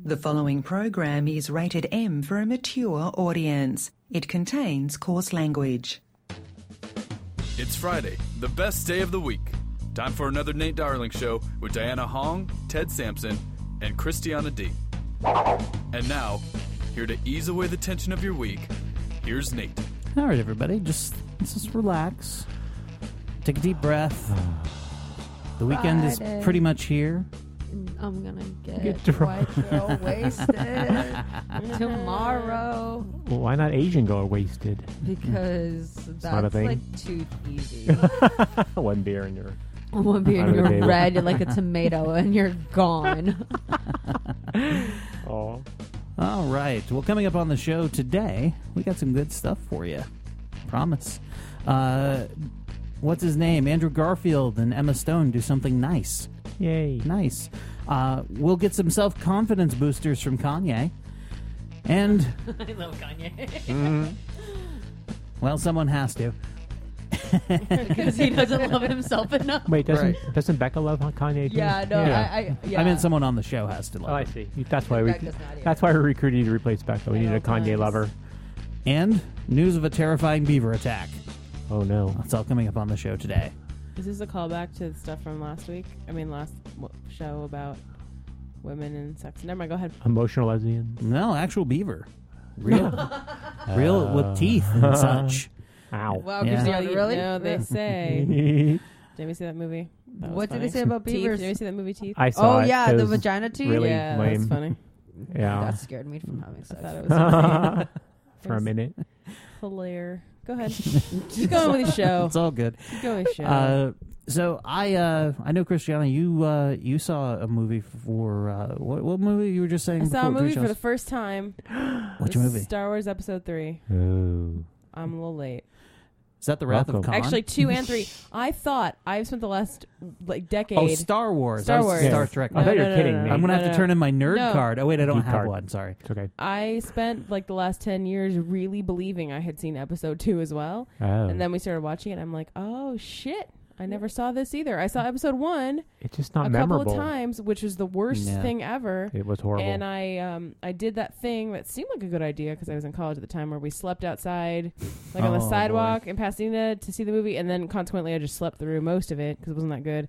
The following program is rated M for a mature audience. It contains coarse language. It's Friday, the best day of the week. Time for another Nate Darling Show with Diana Hong, Ted Sampson, and Christiana D. And now, here to ease away the tension of your week, here's Nate. All right, everybody, just relax. Take a deep breath. The weekend is pretty much here. I'm gonna get white girl wasted tomorrow. Well, why not Asian girl wasted? Because not a that's thing. like too easy. One beer and you're You're red like a tomato and you're gone. oh. All right. Well, coming up on the show today, we got some good stuff for you. Promise. What's his name? Andrew Garfield and Emma Stone do something nice. Yay. Nice. We'll get some self-confidence boosters from Kanye. And... I love Kanye. Mm-hmm. Well, someone has to. Because he doesn't love himself enough. Wait, doesn't Becca love Kanye too? Yeah, no, Yeah. I meant someone on the show has to love Oh, I him. see. That's why we recruited you to replace Becca. We needed a Kanye lover. And news of a terrifying beaver attack. Oh no. That's all coming up on the show today. Is this a callback to the stuff from last week? Last show about women and sex. Never mind, go ahead. Emotional lesbian. No, actual beaver. Real with teeth and such. Ow. Wow, Yeah. Christiana, really? No, they say. Did you see that movie? That was What did funny. they say about Teeth. beavers? Did you see that movie Teeth? I saw it. yeah, It the was vagina teeth? really yeah, lame. that's funny. Yeah. That scared me from having I sex. thought it was funny. For a minute. Hilarious. Go ahead. Keep going with the show. It's all good. Keep going with the show. So I know, Christiana, you saw a movie for what movie you were just saying? I saw a before, movie Christiana? for the first time. Which This is movie? Star Wars Episode 3. Oh. I'm a little late. Is that the Wrath of Welcome. Khan? Actually, 2 and 3. I thought I've spent the last decade. Oh, Star Wars. Star That was Wars. Star Trek. I thought you were No, kidding no, me. I'm gonna have No. to turn in my nerd No. card. Oh wait, I don't Geek have card. one. Sorry. It's okay. I spent the last 10 years really believing I had seen Episode 2 as well. Oh. And then we started watching it. And I'm like, oh, shit. I never saw this either. I saw Episode 1 It's just not a memorable. couple of times, which was the worst Yeah. thing ever. It was horrible. And I did that thing that seemed like a good idea because I was in college at the time where we slept outside, like on the Oh, sidewalk in Pasadena to see the movie. And then consequently, I just slept through most of it because it wasn't that good.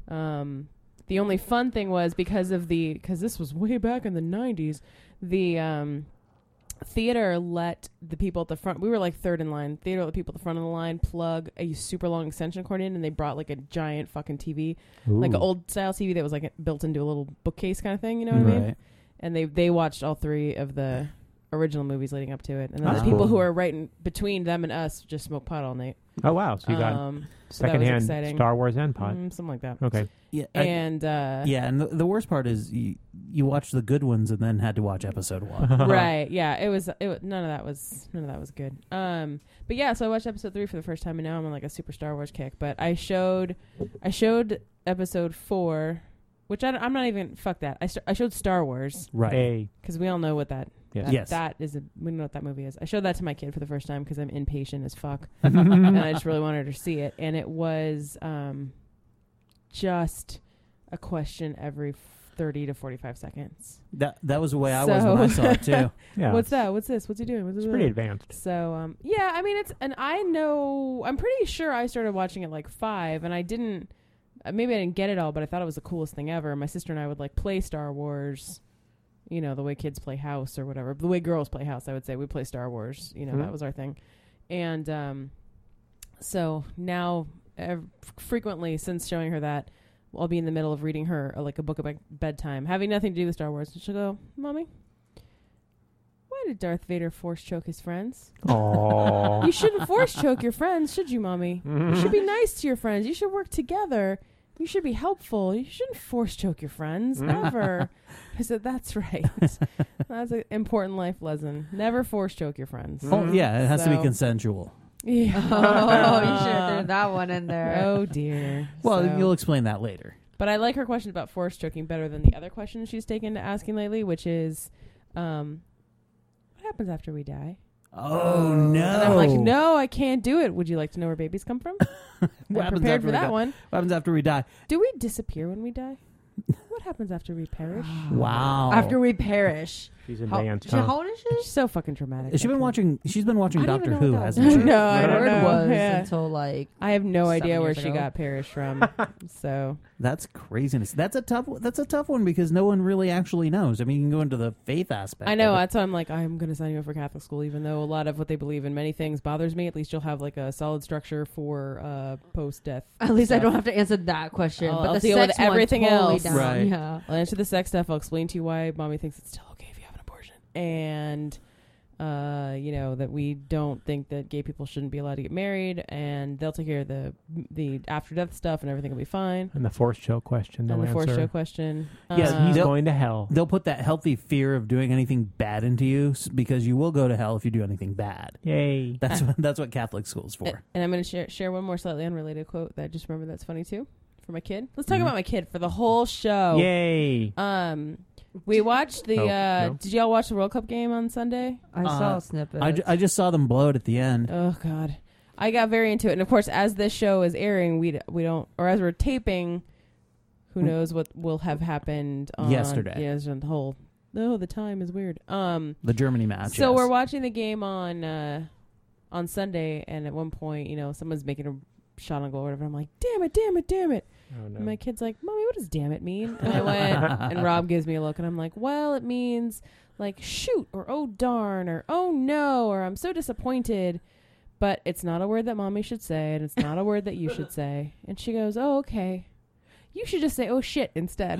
The only fun thing was because this was way back in the 90s, the theater let the people at the front, we were like third in line, theater let the people at the front of the line plug a super long extension cord in, and they brought like a giant fucking TV, like an Ooh. old style TV that was like built into a little bookcase kind of thing, you know what I mean? Right. And they watched all 3 of the original movies leading up to it, and then That's the people cool. who are right in between them and us just smoked pot all night. Oh wow. So you got So that was secondhand exciting. Star Wars and pot. Something like that. Okay. Yeah. And and the worst part is you watched the good ones and then had to watch Episode 1. right, yeah, it was none of that was good. But yeah, so I watched Episode 3 for the first time, and now I'm on like a super Star Wars kick. But I showed Episode 4, which I'm not even fuck that. I showed Star Wars Right. Hey. because we all know what that. Yes. Yes. That is we know what that movie is. I showed that to my kid for the first time because I'm impatient as fuck, and I just really wanted her to see it. And it was just a question every 30 to 45 seconds. That was the way I was when I saw it too. Yeah. What's that? What's this? What's he doing? What's It's pretty advanced. So, yeah, I mean, I'm pretty sure I started watching at like 5, and I didn't, maybe I didn't get it all, but I thought it was the coolest thing ever. My sister and I would like play Star Wars, you know, the way kids play house or whatever. The way girls play house, I would say. We play Star Wars, you know, that was our thing. And so now, frequently, since showing her that, I'll be in the middle of reading her like a book about bedtime, having nothing to do with Star Wars. And she'll go, Mommy, why did Darth Vader force choke his friends? Oh. You shouldn't force choke your friends, should you, Mommy? You should be nice to your friends. You should work together. You should be helpful. You shouldn't force choke your friends. Never. I said, that's right. That's an important life lesson. Never force choke your friends. Oh yeah, it has to be So- consensual. Yeah. Oh, you should have thrown that one in there. Oh, dear. Well, So- you'll explain that later. But I like her question about force choking better than the other questions she's taken to asking lately, which is, what happens after we die? Oh no! And I'm like, no, I can't do it. Would you like to know where babies come from? I'm What happens prepared after for we that die? one. What happens after we die? Do we disappear when we die? What happens after we perish? Wow. After we perish. She's advanced. How old is she? She's so fucking dramatic. Has she been watching? She's been watching I don't Doctor even know Who, what that hasn't she? No, I don't Word know. was Yeah. until like I have no 7 idea where years she ago. got perished from. So That's craziness. That's a tough one because no one really actually knows. I mean, you can go into the faith aspect. I know of it. that's why I'm like, I'm going to sign you up for Catholic school, even though a lot of what they believe in many things bothers me. At least you'll have like a solid structure for post-death. At least I stuff. don't have to answer that question. I'll but the deal with sex one, everything totally else. down. Right. Yeah. I'll answer the sex stuff. I'll explain to you why mommy thinks it's still okay if you have an abortion. And, that we don't think that gay people shouldn't be allowed to get married. And they'll take care of the after-death stuff and everything will be fine. And the forced show question. And they'll the forced answer. show question. Yeah, He's they'll- going to hell. They'll put that healthy fear of doing anything bad into you because you will go to hell if you do anything bad. Yay. That's what Catholic school's for. And I'm going to share one more slightly unrelated quote that I just remember that's funny too for my kid. Let's Mm-hmm. talk about my kid for the whole show. Yay. We watched the. No. Did y'all watch the World Cup game on Sunday? I saw a snippet. I just saw them blow it at the end. Oh God, I got very into it, and of course, as this show is airing, we don't, or as we're taping, who knows what will have happened on Yesterday. Yeah, it's the whole. Oh, the time is weird. The Germany match. So yes. we're watching the game on Sunday, and at one point, someone's making a shot on goal or whatever. I'm like, damn it. Oh, no. And my kid's like, Mommy, what does damn it mean? And I went, and Rob gives me a look, and I'm like, well, it means like shoot, or oh darn, or oh no, or I'm so disappointed. But it's not a word that Mommy should say, and it's not a word that you should say. And she goes, oh, okay. You should just say, oh shit, instead.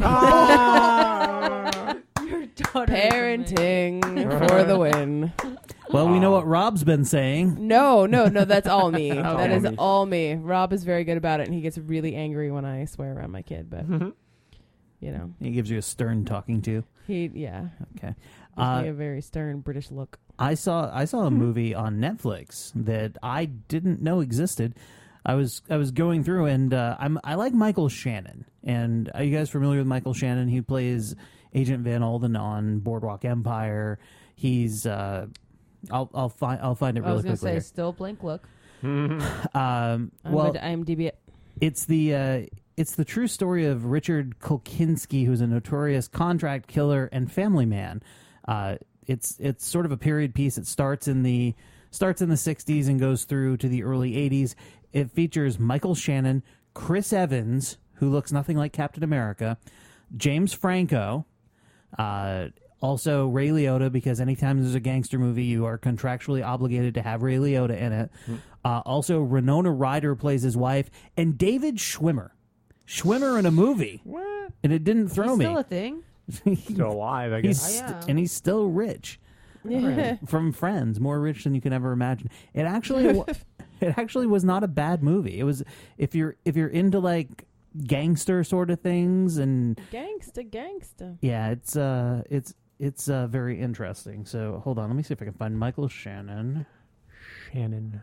Your daughter. Parenting for the win. Well, we know what Rob's been saying. No, that's all me. Oh, That is me. all me. Rob is very good about it, and he gets really angry when I swear around my kid. But He gives you a stern talking to. he Okay. gives me a very stern British look. I saw a movie on Netflix that I didn't know existed. I was going through and I like Michael Shannon. And are you guys familiar with Michael Shannon? He plays Agent Van Alden on Boardwalk Empire. He's I'll find it I was really gonna quickly. say Here. still blank look. I'm Well, IMDb it. it's the true story of Richard Kolkinski, who's a notorious contract killer and family man. It's sort of a period piece. It starts in the 60s and goes through to the early 80s. It features Michael Shannon, Chris Evans, who looks nothing like Captain America, James Franco, also Ray Liotta, because anytime there's a gangster movie, you are contractually obligated to have Ray Liotta in it. Also, Winona Ryder plays his wife, and David Schwimmer. Schwimmer in a movie. What? And it didn't throw He's me. still a thing. Still alive, I guess. And he's still rich. Yeah. From Friends, more rich than you can ever imagine. It actually was not a bad movie. It was if you're into like gangster sort of things and Gangsta. yeah, it's very interesting. So hold on, let me see if I can find Michael Shannon. Shannon.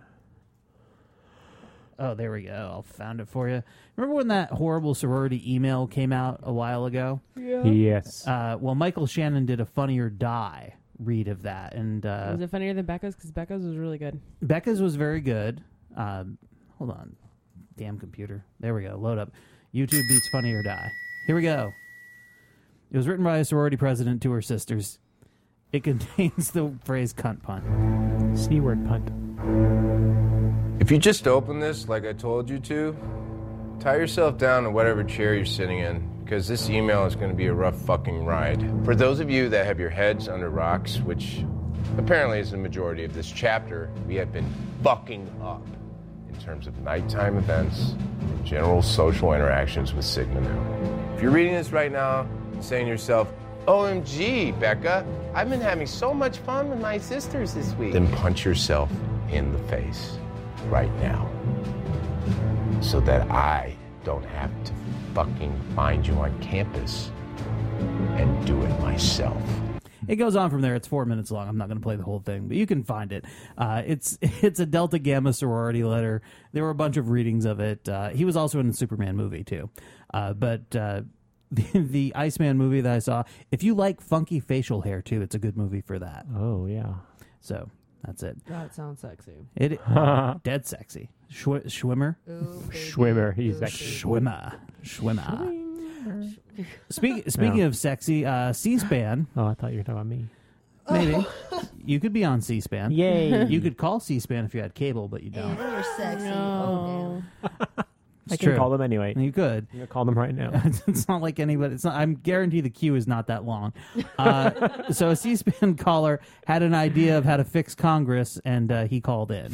Oh, there we go. I found it for you. Remember when that horrible sorority email came out a while ago? Yes. Well, Michael Shannon did a Funny or Die read of that, and Was it funnier than Becca's? Because Becca's was really good. Becca's was very good. Hold on. Damn computer. There we go. Load up. YouTube beats Funny or Die. Here we go. It was written by a sorority president to her sisters. It contains the phrase cunt punt. C-word punt. If you just open this like I told you to, tie yourself down to whatever chair you're sitting in, because this email is going to be a rough fucking ride. For those of you that have your heads under rocks, which apparently is the majority of this chapter, we have been fucking up in terms of nighttime events and general social interactions with Sigma Nu. If you're reading this right now and saying to yourself, OMG, Becca, I've been having so much fun with my sisters this week, then punch yourself in the face right now so that I don't have to fucking find you on campus and do it myself. It goes on from there. It's 4 minutes long. I'm not going to play the whole thing, but you can find it. It's a Delta Gamma sorority letter. There were a bunch of readings of it. He was also in the Superman movie, too. But the Iceman movie that I saw, if you like funky facial hair, too, it's a good movie for that. Oh, yeah. So that's it. That sounds sexy. Dead sexy. Schwimmer? Ooh, baby. Schwimmer. He's Ooh, actually... Schwimmer. Speaking of sexy, C-SPAN. Oh, I thought you were talking about me. Maybe. You could be on C-SPAN. Yay. You could call C-SPAN if you had cable, but you don't. You're sexy. No. Oh, I true. can call them anyway. You could. I'm going to call them right now. It's not like anybody. It's not. I'm guarantee the queue is not that long. So a C-SPAN caller had an idea of how to fix Congress, and he called in.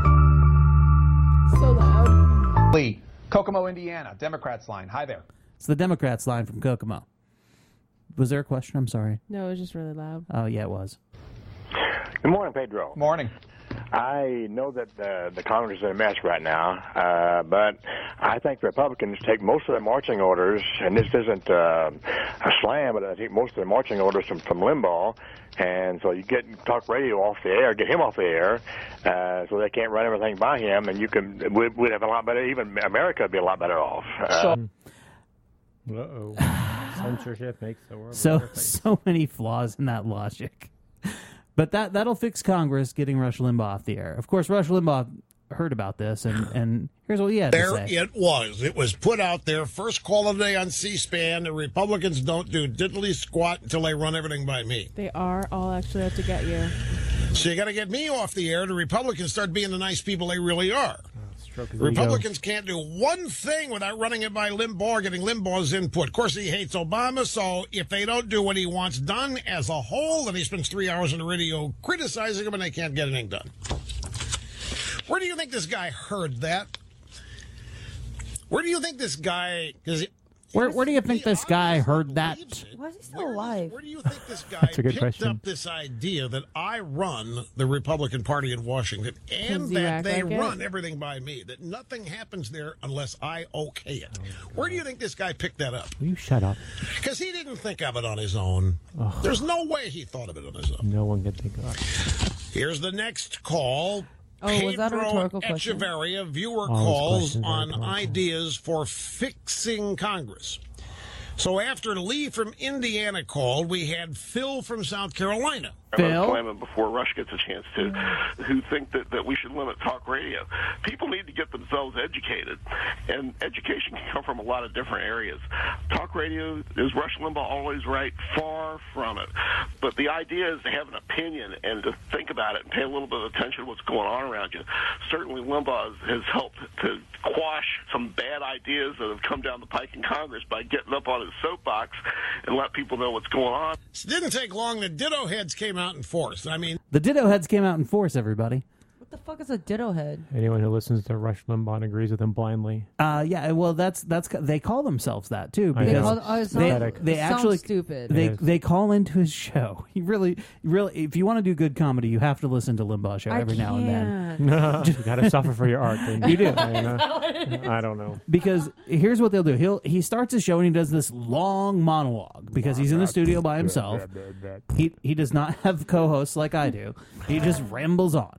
So loud. Lee, Kokomo, Indiana, Democrats line. Hi there. It's the Democrats line from Kokomo. Was there a question? I'm sorry. No, it was just really loud. Oh, yeah, it was. Good morning, Pedro. Morning. I know that the Congress is in a mess right now, but I think the Republicans take most of their marching orders, and this isn't a slam, but I think most of their marching orders from Limbaugh, and so you get talk radio off the air, get him off the air, so they can't run everything by him, and we'd have a lot better, even America would be a lot better off. Uh-oh. Censorship makes the world So many flaws in that logic. But that'll fix Congress getting Rush Limbaugh off the air. Of course, Rush Limbaugh heard about this, and here's what he had to say. There it was. It was put out there. First call of the day on C-SPAN. The Republicans don't do diddly squat until they run everything by me. They are all actually out to get you. So you got to get me off the air. The Republicans start being the nice people they really are. Republicans can't do one thing without running it by Limbaugh, getting Limbaugh's input. Of course, he hates Obama, so if they don't do what he wants done as a whole, then he spends 3 hours on the radio criticizing him and they can't get anything done. Where do you think this guy heard that? Where do you think this guy... Where do you think this guy heard that? Why is he still alive? Where do you think this guy picked question. up this idea that I run the Republican Party in Washington and that they run everything by me, that nothing happens there unless I okay it? Where do you think this guy picked that up? Will you shut up? Because he didn't think of it on his own. There's no way he thought of it on his own. No one can think of it. Here's the next call. Oh, was that a rhetorical question? Echeverria, viewer All his calls questions are on rhetorical. ideas for fixing Congress. So after Lee from Indiana called, we had Phil from South Carolina. Phil? Before Rush gets a chance to, who think that we should limit talk radio. People need to get themselves educated, and education can come from a lot of different areas. Talk radio, is Rush Limbaugh always right? Far from it. But the idea is to have an opinion and to think about it and pay a little bit of attention to what's going on around you. Certainly Limbaugh has helped to quash some bad ideas that have come down the pike in Congress by getting up on his soapbox and let people know what's going on. It didn't take long. The ditto heads came out in force. I mean, The Ditto Heads came out in force, everybody. What the fuck is a ditto head? Anyone who listens to Rush Limbaugh and agrees with him blindly. Yeah, well, that's they call themselves that too I know. because They they actually stupid. they call into his show. He really, if you want to do good comedy, you have to listen to Limbaugh show every now and then. You got to suffer for your art. Then. You do. I don't know. Because here's what they'll do. He starts his show and he does this long monologue because he's in the studio by himself. He does not have co-hosts like I do. He just rambles on.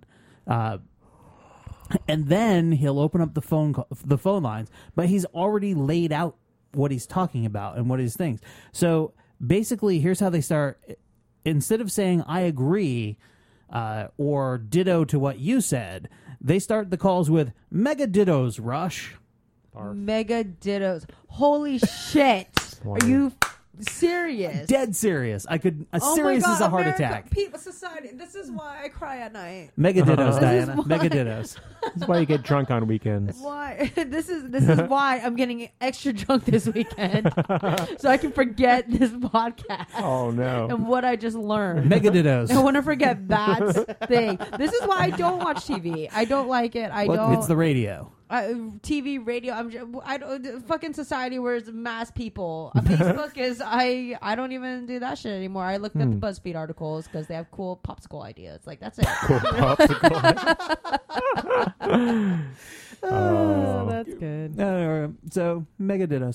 And then he'll open up the phone lines, but he's already laid out what he's talking about and what his things. So basically, here's how they start. Instead of saying "I agree" or "ditto to what you said," they start the calls with "mega dittos, Rush." Mega dittos. Holy shit. Are you serious? Dead serious. Serious as a heart attack. People, society. This is why I cry at night. Mega dittos, Diana. Mega dittos. That's why you get drunk on weekends. Why? This is why I'm getting extra drunk this weekend, so I can forget this podcast. Oh no! And what I just learned. Mega dittos. I want to forget that thing. This is why I don't watch TV. I don't like it. It's the radio. TV, radio. I don't. Fucking society where it's mass people. Facebook is. I don't even do that shit anymore. I looked at the BuzzFeed articles because they have cool popsicle ideas. Like that's it. Cool popsicle. Oh, that's good. So mega dittos.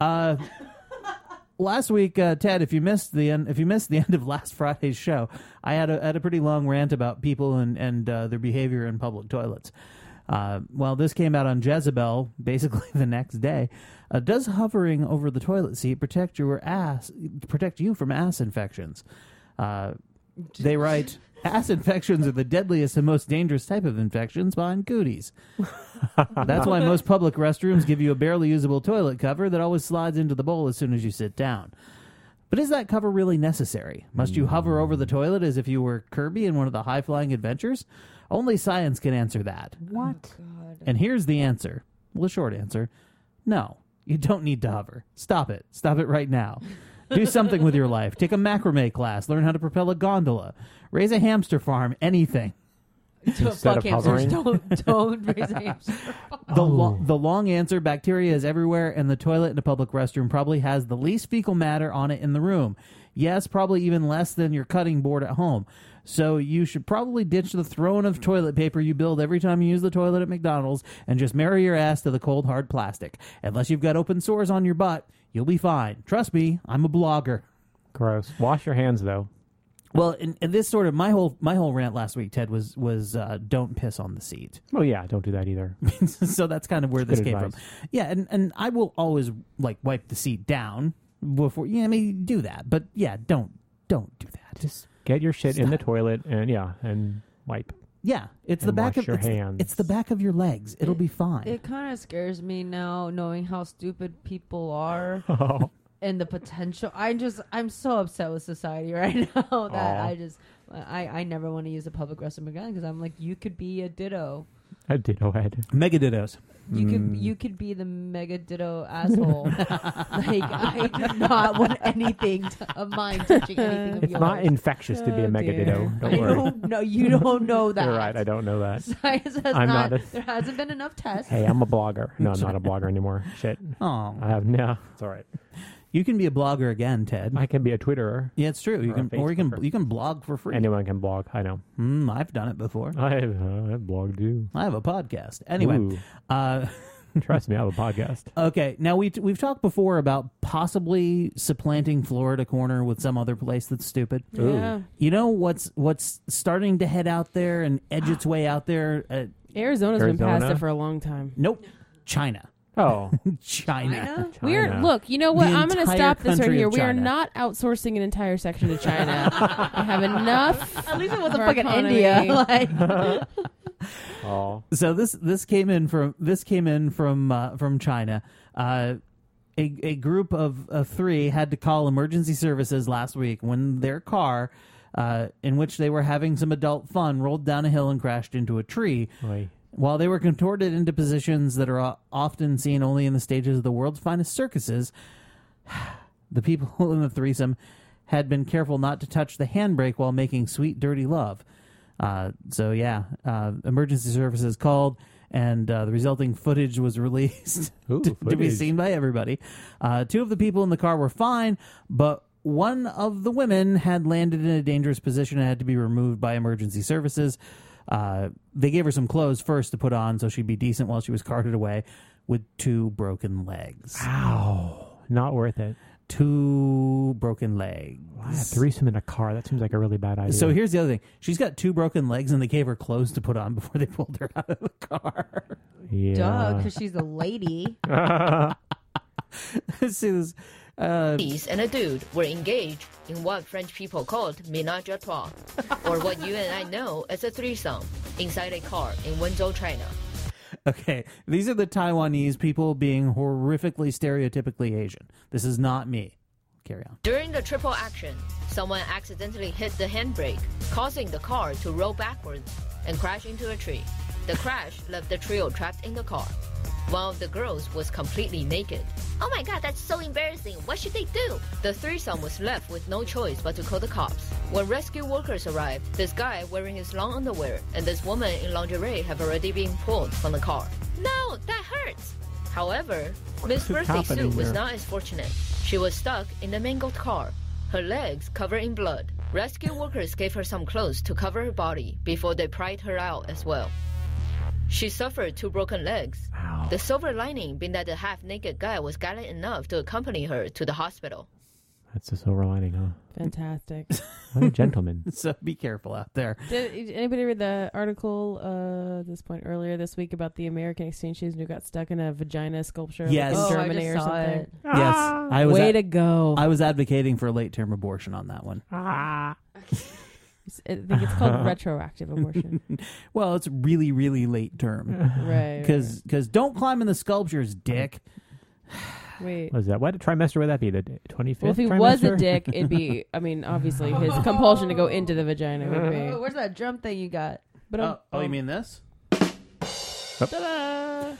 Last week, Ted, if you missed the end of last Friday's show, I had a pretty long rant about people and their behavior in public toilets. Well, this came out on Jezebel basically the next day. Does hovering over the toilet seat protect you from ass infections? They write, Ass infections are the deadliest and most dangerous type of infections behind cooties. That's why most public restrooms give you a barely usable toilet cover that always slides into the bowl as soon as you sit down. But is that cover really necessary? Must you hover over the toilet as if you were Kirby in one of the high-flying adventures? Only science can answer that. What? And here's the answer. Well, the short answer. No, you don't need to hover. Stop it. Stop it right now. Do something with your life. Take a macrame class. Learn how to propel a gondola. Raise a hamster farm. Anything. Fuck hamsters. Don't raise a hamster. The long answer, bacteria is everywhere, and the toilet in a public restroom probably has the least fecal matter on it in the room. Yes, probably even less than your cutting board at home. So you should probably ditch the throne of toilet paper you build every time you use the toilet at McDonald's and just marry your ass to the cold, hard plastic. Unless you've got open sores on your butt, you'll be fine. Trust me, I'm a blogger. Gross. Wash your hands, though. Well, and this sort of my whole rant last week, Ted, was don't piss on the seat. Oh yeah, don't do that either. So that's kind of where this came advice. from. Yeah, and I will always wipe the seat down before. Yeah, I mean do that, but yeah, don't do that. Just get your shit in the toilet and wipe. Yeah, it's and the back wash of your it's, hands. It's the back of your legs. It'll be fine. It kind of scares me now, knowing how stupid people are. And the potential. I'm so upset with society right now that I never want to use a public restroom again because I'm like, you could be a ditto. A ditto head. Mega dittos. You could be the mega ditto asshole. Like I do not want anything of mine touching anything of yours. It's not infectious to be a mega ditto. Don't worry. No, you don't know that. You're right. I don't know that. Science has there hasn't been enough tests. Hey, I'm a blogger. No, I'm not a blogger anymore. Shit. Oh, I have no. It's all right. You can be a blogger again, Ted. I can be a Twitterer. Yeah, it's true. You can blog for free. Anyone can blog. I know. I've done it before. I've blogged too. I have a podcast. Anyway, trust me, I have a podcast. Okay, now we've talked before about possibly supplanting Florida Corner with some other place that's stupid. Yeah. You know what's starting to head out there and edge its way out there? Arizona's been past it for a long time. Nope, China. Oh, China. Look, you know what? I'm going to stop this right country here. of We are China. not outsourcing an entire section to China. I have enough. At least it wasn't of our fucking economy. India. Oh. So this came in from China. A group of three had to call emergency services last week when their car, in which they were having some adult fun, rolled down a hill and crashed into a tree. Oy. While they were contorted into positions that are often seen only in the stages of the world's finest circuses, the people in the threesome had been careful not to touch the handbrake while making sweet, dirty love. Emergency services called, and the resulting footage was released to be seen by everybody. Two of the people in the car were fine, but one of the women had landed in a dangerous position and had to be removed by emergency services. They gave her some clothes first to put on so she'd be decent while she was carted away with 2 broken legs. Ow. Not worth it. 2 broken legs. Wow, threesome in a car. That seems like a really bad idea. So here's the other thing. She's got 2 broken legs and they gave her clothes to put on before they pulled her out of the car. Yeah. Duh, because she's a lady. See this. And a dude were engaged in what French people called ménage à trois, or what you and I know as a threesome, inside a car in Wenzhou, China. Okay, these are the Taiwanese people being horrifically stereotypically Asian. This is not me. Carry on. During the triple action, someone accidentally hit the handbrake, causing the car to roll backwards and crash into a tree. The crash left the trio trapped in the car. One of the girls was completely naked. Oh my god, that's so embarrassing. What should they do? The threesome was left with no choice but to call the cops. When rescue workers arrived, this guy wearing his long underwear and this woman in lingerie have already been pulled from the car. No, that hurts! However, Miss Birthday Suit was not as fortunate. She was stuck in the mangled car, her legs covered in blood. Rescue workers gave her some clothes to cover her body before they pried her out as well. She suffered 2 broken legs. Ow. The silver lining being that the half-naked guy was gallant enough to accompany her to the hospital. That's the silver lining, huh? Fantastic. What a gentleman. So be careful out there. Did anybody read the article this point earlier this week about the American exchange student who got stuck in a vagina sculpture Yes. in Oh, Germany I or just saw something? it. Yes. Way to go. I was advocating for a late-term abortion on that one. I think it's called retroactive abortion. Well, it's really, really late term. Right. Because don't climb in the sculptures, dick. Wait. What is that? What trimester would that be? The 25th Well, if he trimester? was a dick, it'd be, I mean, obviously his compulsion to go into the vagina would be. Oh, where's that drum thing you got? But you mean this? Ta-da!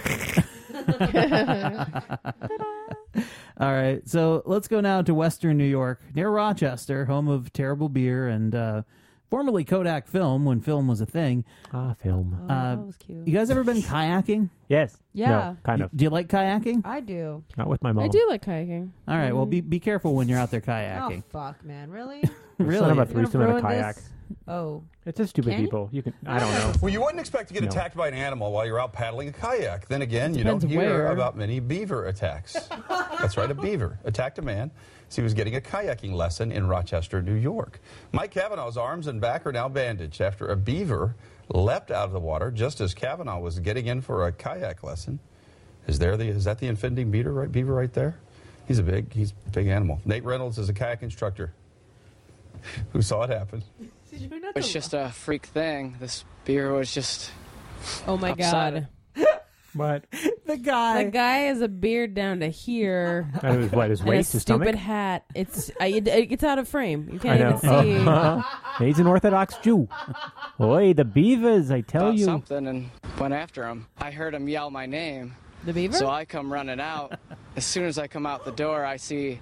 All right, so let's go now to Western New York, near Rochester, home of terrible beer and formerly Kodak Film, when film was a thing. Film. That was cute. You guys ever been kayaking? Yes. Yeah. No, kind of. Do you like kayaking? I do. Not with my mom. I do like kayaking. All right, well, be careful when you're out there kayaking. Oh, fuck, man. Really? Really? Son of a You're gonna threesome in a ruin kayak. this? Oh. It's just stupid Can you? people. You can. I don't know. Well, you wouldn't expect to get No. attacked by an animal while you're out paddling a kayak. Then again, you don't Depends hear where. about many beaver attacks. That's right, a beaver attacked a man as he was getting a kayaking lesson in Rochester, New York. Mike Cavanaugh's arms and back are now bandaged after a beaver leapt out of the water just as Cavanaugh was getting in for a kayak lesson. Is that the offending beaver right there? He's a big animal. Nate Reynolds is a kayak instructor who saw it happen. It's just a freak thing. This beer was just. Oh my upset. God. What? The guy. That guy has a beard down to here. And it was what, his and waist, a his stupid stomach? hat. It gets out of frame. You I can't know. even see. He's an Orthodox Jew. Oi, the beavers, I tell Thought you. something and went after him. I heard him yell my name. The beaver? So I come running out. As soon as I come out the door, I see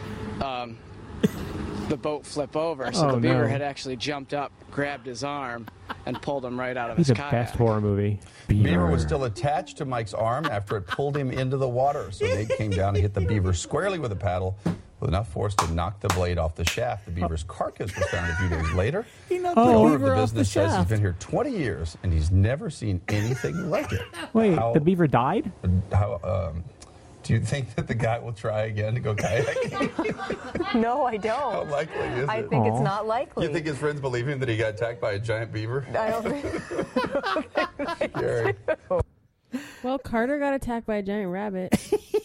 the boat flip over. So Oh, the beaver no. had actually jumped up, grabbed his arm, and pulled him right out of He's his the kayak. best horror movie. Beaver was still attached to Mike's arm after it pulled him into the water. So Nate came down and hit the beaver squarely with a paddle with enough force to knock the blade off the shaft. The beaver's carcass was found a few days later. He knocked The the owner of beaver the off the business says he's shaft. been here 20 years and he's never seen anything like it. Wait, the beaver died? Do you think that the guy will try again to go kayaking? No, I don't. How likely is it? I think it's not likely. You think his friends believe him that he got attacked by a giant beaver? I don't think. Scary. Well, Carter got attacked by a giant rabbit.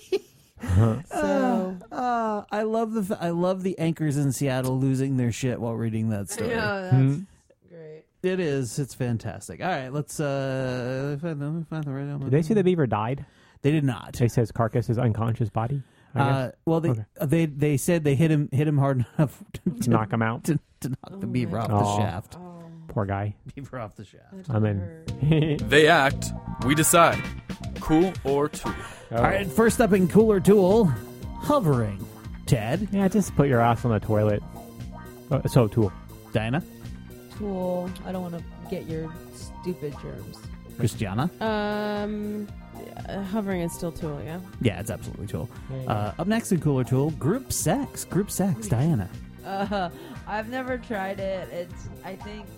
So I love the anchors in Seattle losing their shit while reading that story. Yeah, that's great. It is. It's fantastic. All right, let's find the right. Did they say the beaver died? They did not. They says carcass is unconscious body. I guess? Well, they said they hit him hard enough to knock him out, to knock the beaver off the shaft. Poor guy. Beaver off the shaft. I'm in. They act, we decide. Cool or tool? All right, first up in Cooler Tool, hovering. Ted? Yeah, just put your ass on the toilet. So, Tool. Diana? Tool. I don't want to get your stupid germs. Christiana? Hovering is still Tool, yeah? Yeah, it's absolutely Tool. Up next in Cooler Tool, group sex. Group sex. Diana? I've never tried it. I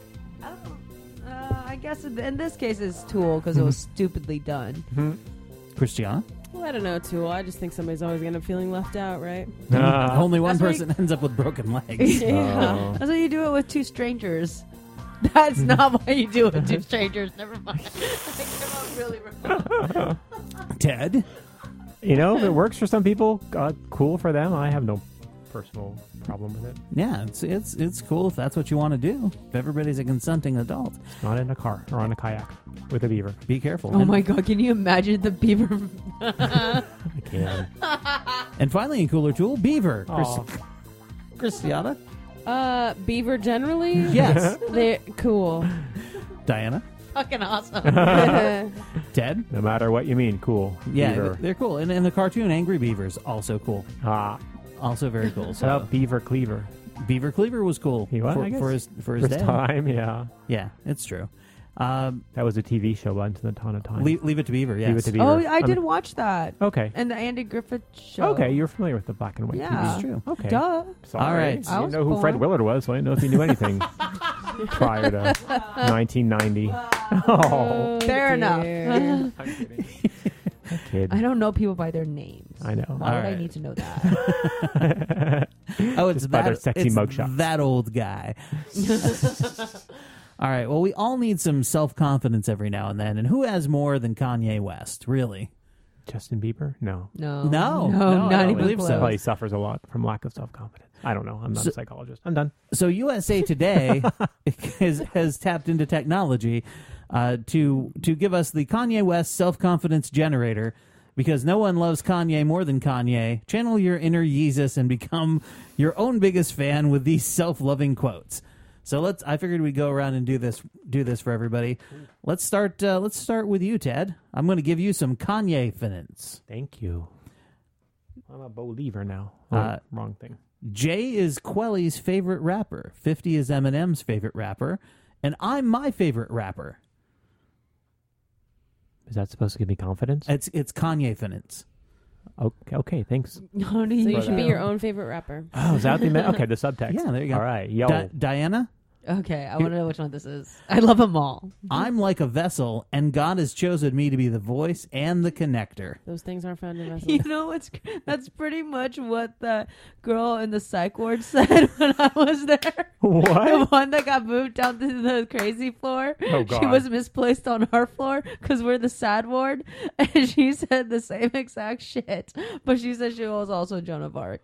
guess in this case it's Tool because it was stupidly done. Christiana? Well, I don't know, Tool. I just think somebody's always going to end up feeling left out, right? Only one That's why person ends up with broken legs. Yeah. That's why you do it with two strangers. That's not why you do it with two strangers. Never mind. I came out really wrong. Ted? You know, if it works for some people, cool for them. I have no personal problem with it. Yeah, it's cool if that's what you want to do. If everybody's a consenting adult. Not in a car or on a kayak with a beaver. Be careful. Oh my God! Can you imagine the beaver? I can. And finally, in Cooler Tool, beaver. Aw. Christiana? Beaver generally? Yes. They're cool. Diana? Fucking awesome. Ted? No matter what you mean, cool. Yeah, Beaver. they're cool. And in the cartoon, Angry Beavers, also cool. Also very cool. What So about Beaver Cleaver? Beaver Cleaver was cool He was, I guess. for his day. time, yeah. Yeah, it's true. That was a TV show once in a ton of time. Leave It to Beaver, yes. Leave It to Beaver. Oh, I did watch that. Okay. And the Andy Griffith show. Okay, you're familiar with the black and white Yeah. TV. It's true. Okay. Duh. Sorry. All right. I I didn't was know who Fred born. Willard was, so I didn't know if he knew anything prior to 1990. Oh. Fair enough. I'm kidding. Kid. I don't know people by their names. I know. Why would I right. need to know that? Oh, it's Just by their that sexy it's mugshots. that old guy. All right. Well, we all need some self-confidence every now and then. And who has more than Kanye West, really? Justin Bieber? No. No. No, I not don't even believe close. so. Probably suffers a lot from lack of self-confidence. I don't know. I'm not a psychologist. I'm done. So USA Today has tapped into technology to give us the Kanye West self-confidence generator. Because no one loves Kanye more than Kanye, channel your inner Yeezus and become your own biggest fan with these self-loving quotes. So I figured we'd go around and do this for everybody. Let's start with you, Ted. I'm going to give you some Kanye finance. Thank you. I'm a believer now. Wrong thing. Jay is Quelly's favorite rapper. 50 is Eminem's favorite rapper. And I'm my favorite rapper. Is that supposed to give me confidence? It's Kanye finance. Okay, thanks. So you should be your own favorite rapper. Oh, is that the okay? The subtext. Yeah, there you go. All right, yo, Diana. Okay, I want to know which one this is. I love them all. I'm like a vessel, and God has chosen me to be the voice and the connector. Those things aren't found in vessels. You know, that's pretty much what the girl in the psych ward said when I was there. What? The one that got moved down to the crazy floor. Oh, God. She was misplaced on our floor because we're the sad ward. And she said the same exact shit. But she said she was also Joan of Arc.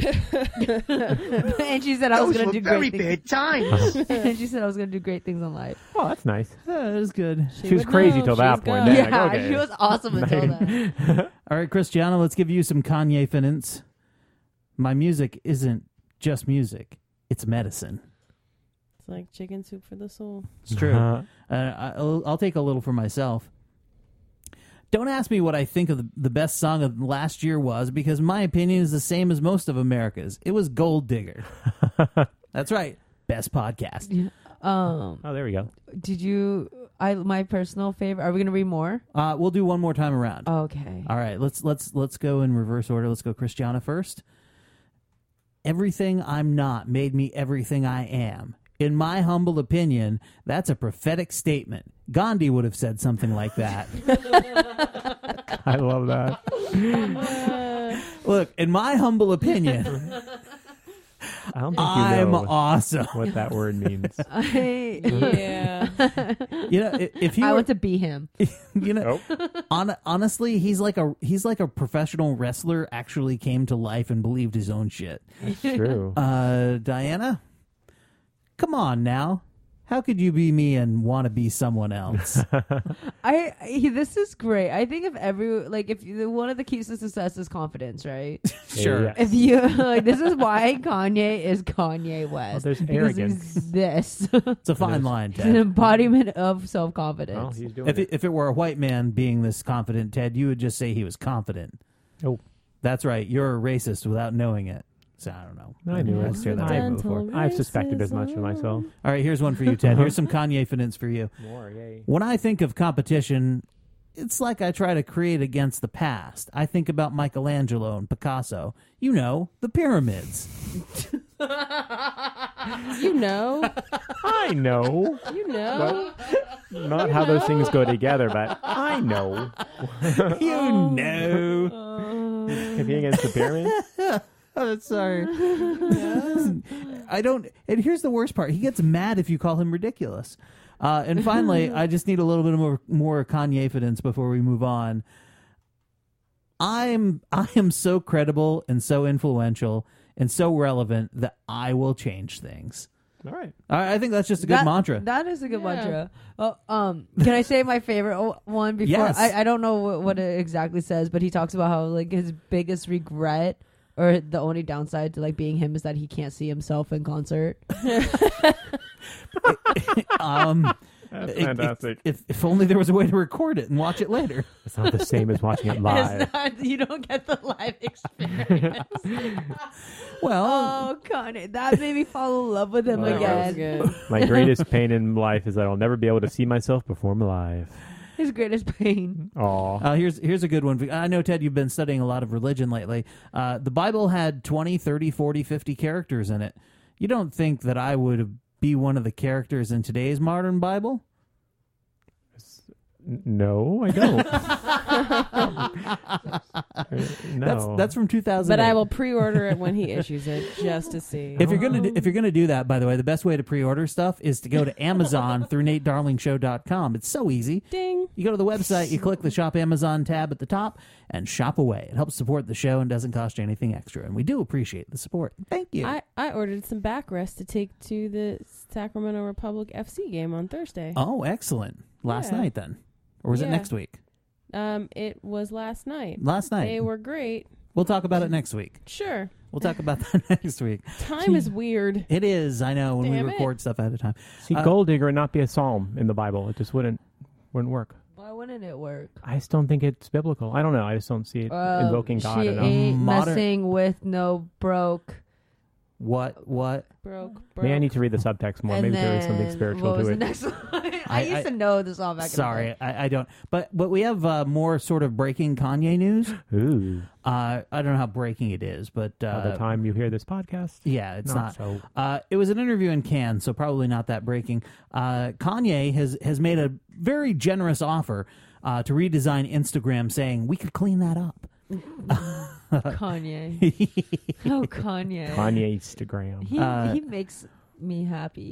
And she said I was going to do great things. Very bad times. And she said I was going to do great things in life. Oh, that's nice. That was good. She was crazy till that point. Then, Yeah, like, okay. she was awesome until then. All right, Christiana, let's give you some Kanye finance. My music isn't just music. It's medicine. It's like chicken soup for the soul. It's true. I'll take a little for myself. Don't ask me what I think of the best song of last year was, because my opinion is the same as most of America's. It was Gold Digger. That's right. Best podcast. Yeah. Oh, there we go. Did you? My personal favorite. Are we gonna read more? We'll do one more time around. Okay. All right. Let's go in reverse order. Let's go Christiana first. Everything I'm not made me everything I am. In my humble opinion, that's a prophetic statement. Gandhi would have said something like that. I love that. Look, in my humble opinion, I don't think I'm you know awesome. what that word means. Yeah. You know, if you I want to be him. You know, honestly, he's like a professional wrestler. Actually, came to life and believed his own shit. That's true. Diana, come on now. How could you be me and want to be someone else? This is great. I think if one of the keys to success is confidence, right? Sure. Yeah. If you this is why Kanye is Kanye West. Well, there's because arrogance. he's this. It's a fine line, It's an Ted. embodiment of self-confidence. Well, he's doing If it were a white man being this confident, Ted, you would just say he was confident. Oh, That's right. You're a racist without knowing it. So I don't know. I knew I'd it. steer that I've, table before. I've suspected as much for myself. All right, here's one for you, Ted. Here's some Kanye finance for you. More, yay. When I think of competition, it's like I try to create against the past. I think about Michelangelo and Picasso. You know, the pyramids. You know. I know. You know. Well, not how those things go together, but I know. You know. Competing against the pyramids? Oh, sorry. I don't. And here's the worst part. He gets mad if you call him ridiculous. And finally, I just need a little bit more Kanye evidence before we move on. I am so credible and so influential and so relevant that I will change things. All right. I think that's just a good mantra. That is a good mantra. Can I say my favorite one before? Yes. I don't know what it exactly says, but he talks about how like his biggest regret or the only downside to like being him is that he can't see himself in concert. That's fantastic. If only there was a way to record it and watch it later. It's not the same as watching it live. It's not, you don't get the live experience. Well, oh, Kanye, that made me fall in love with him again. My greatest pain in life is that I'll never be able to see myself perform live. His greatest pain. Aw. Here's a good one. I know, Ted, you've been studying a lot of religion lately. The Bible had 20, 30, 40, 50 characters in it. You don't think that I would be one of the characters in today's modern Bible? No, I don't. No. That's from 2000. But I will pre-order it when he issues it just to see. If you're gonna do that, by the way, the best way to pre-order stuff is to go to Amazon through NateDarlingShow.com. It's so easy. Ding. You go to the website, you click the Shop Amazon tab at the top, and shop away. It helps support the show and doesn't cost you anything extra. And we do appreciate the support. Thank you. I ordered some backrest to take to the Sacramento Republic FC game on Thursday. Oh, excellent. Last night then. Or was it next week? It was last night. Last night. They were great. We'll talk about it next week. Sure. We'll talk about that next week. Time is weird. It is, I know, when Damn we record stuff ahead of time. See, gold digger would not be a psalm in the Bible. It just wouldn't work. Why wouldn't it work? I just don't think it's biblical. I don't know. I just don't see it invoking God she enough. ain't messing with no broke. What? Broke. Maybe I need to read the subtext more. And Maybe there is something then spiritual what was to the it. next one? I used to know this all back in the Sorry, day. I don't. But we have more sort of breaking Kanye news. Ooh. I don't know how breaking it is, but By the time you hear this podcast, yeah, it's not. So. It was an interview in Cannes, so probably not that breaking. Kanye has made a very generous offer to redesign Instagram, saying we could clean that up. Kanye. Oh, Kanye. Kanye Instagram. He makes me happy.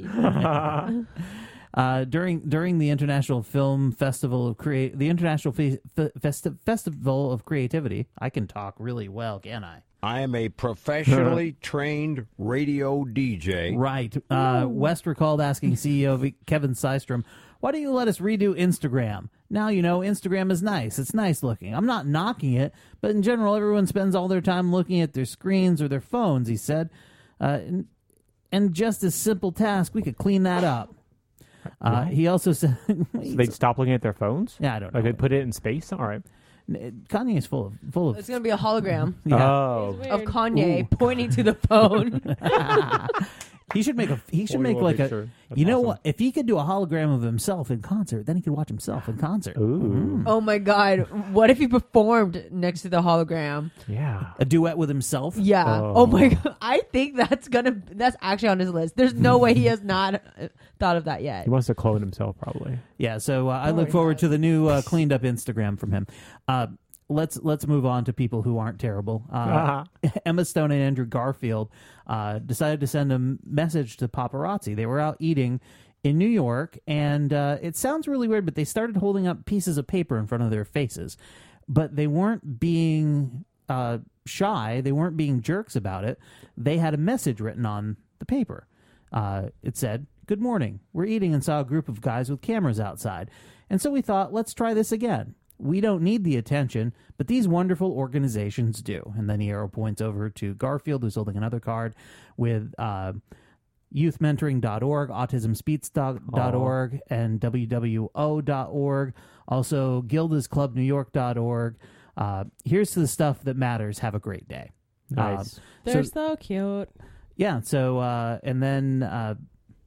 During the International Film Festival of the International Festival of Creativity, I can talk really well, can I? I am a professionally trained radio DJ. Right. West recalled asking CEO Kevin Systrom, why don't you let us redo Instagram? Now you know Instagram is nice. It's nice looking. I'm not knocking it, but in general, everyone spends all their time looking at their screens or their phones, he said. And just a simple task, we could clean that up. He also said... So they'd stop looking at their phones? Yeah, I don't know. Like they'd put it in space? All right. Kanye is full of... It's going to be a hologram Oh. of Kanye pointing to the phone. He should make like a... You know what? If he could do a hologram of himself in concert, then he could watch himself in concert. Ooh. Oh my God. What if he performed next to the hologram? Yeah. A duet with himself? Yeah. Oh my God. I think that's actually on his list. There's no way he has not thought of that yet. He wants to clone himself, probably. Yeah, so I look forward to the new cleaned up Instagram from him. Let's move on to people who aren't terrible. Emma Stone and Andrew Garfield decided to send a message to paparazzi. They were out eating in New York, and it sounds really weird, but they started holding up pieces of paper in front of their faces. But they weren't being shy. They weren't being jerks about it. They had a message written on the paper. It said, "Good morning. We're eating and saw a group of guys with cameras outside. And so we thought, let's try this again. We don't need the attention, but these wonderful organizations do." And then the arrow points over to Garfield, who's holding another card with youthmentoring.org, autismspeaks.org, and WWO.org. Also, gildasclubnewyork.org. Here's to the stuff that matters. Have a great day. Nice. They're so cute. Yeah, so, and then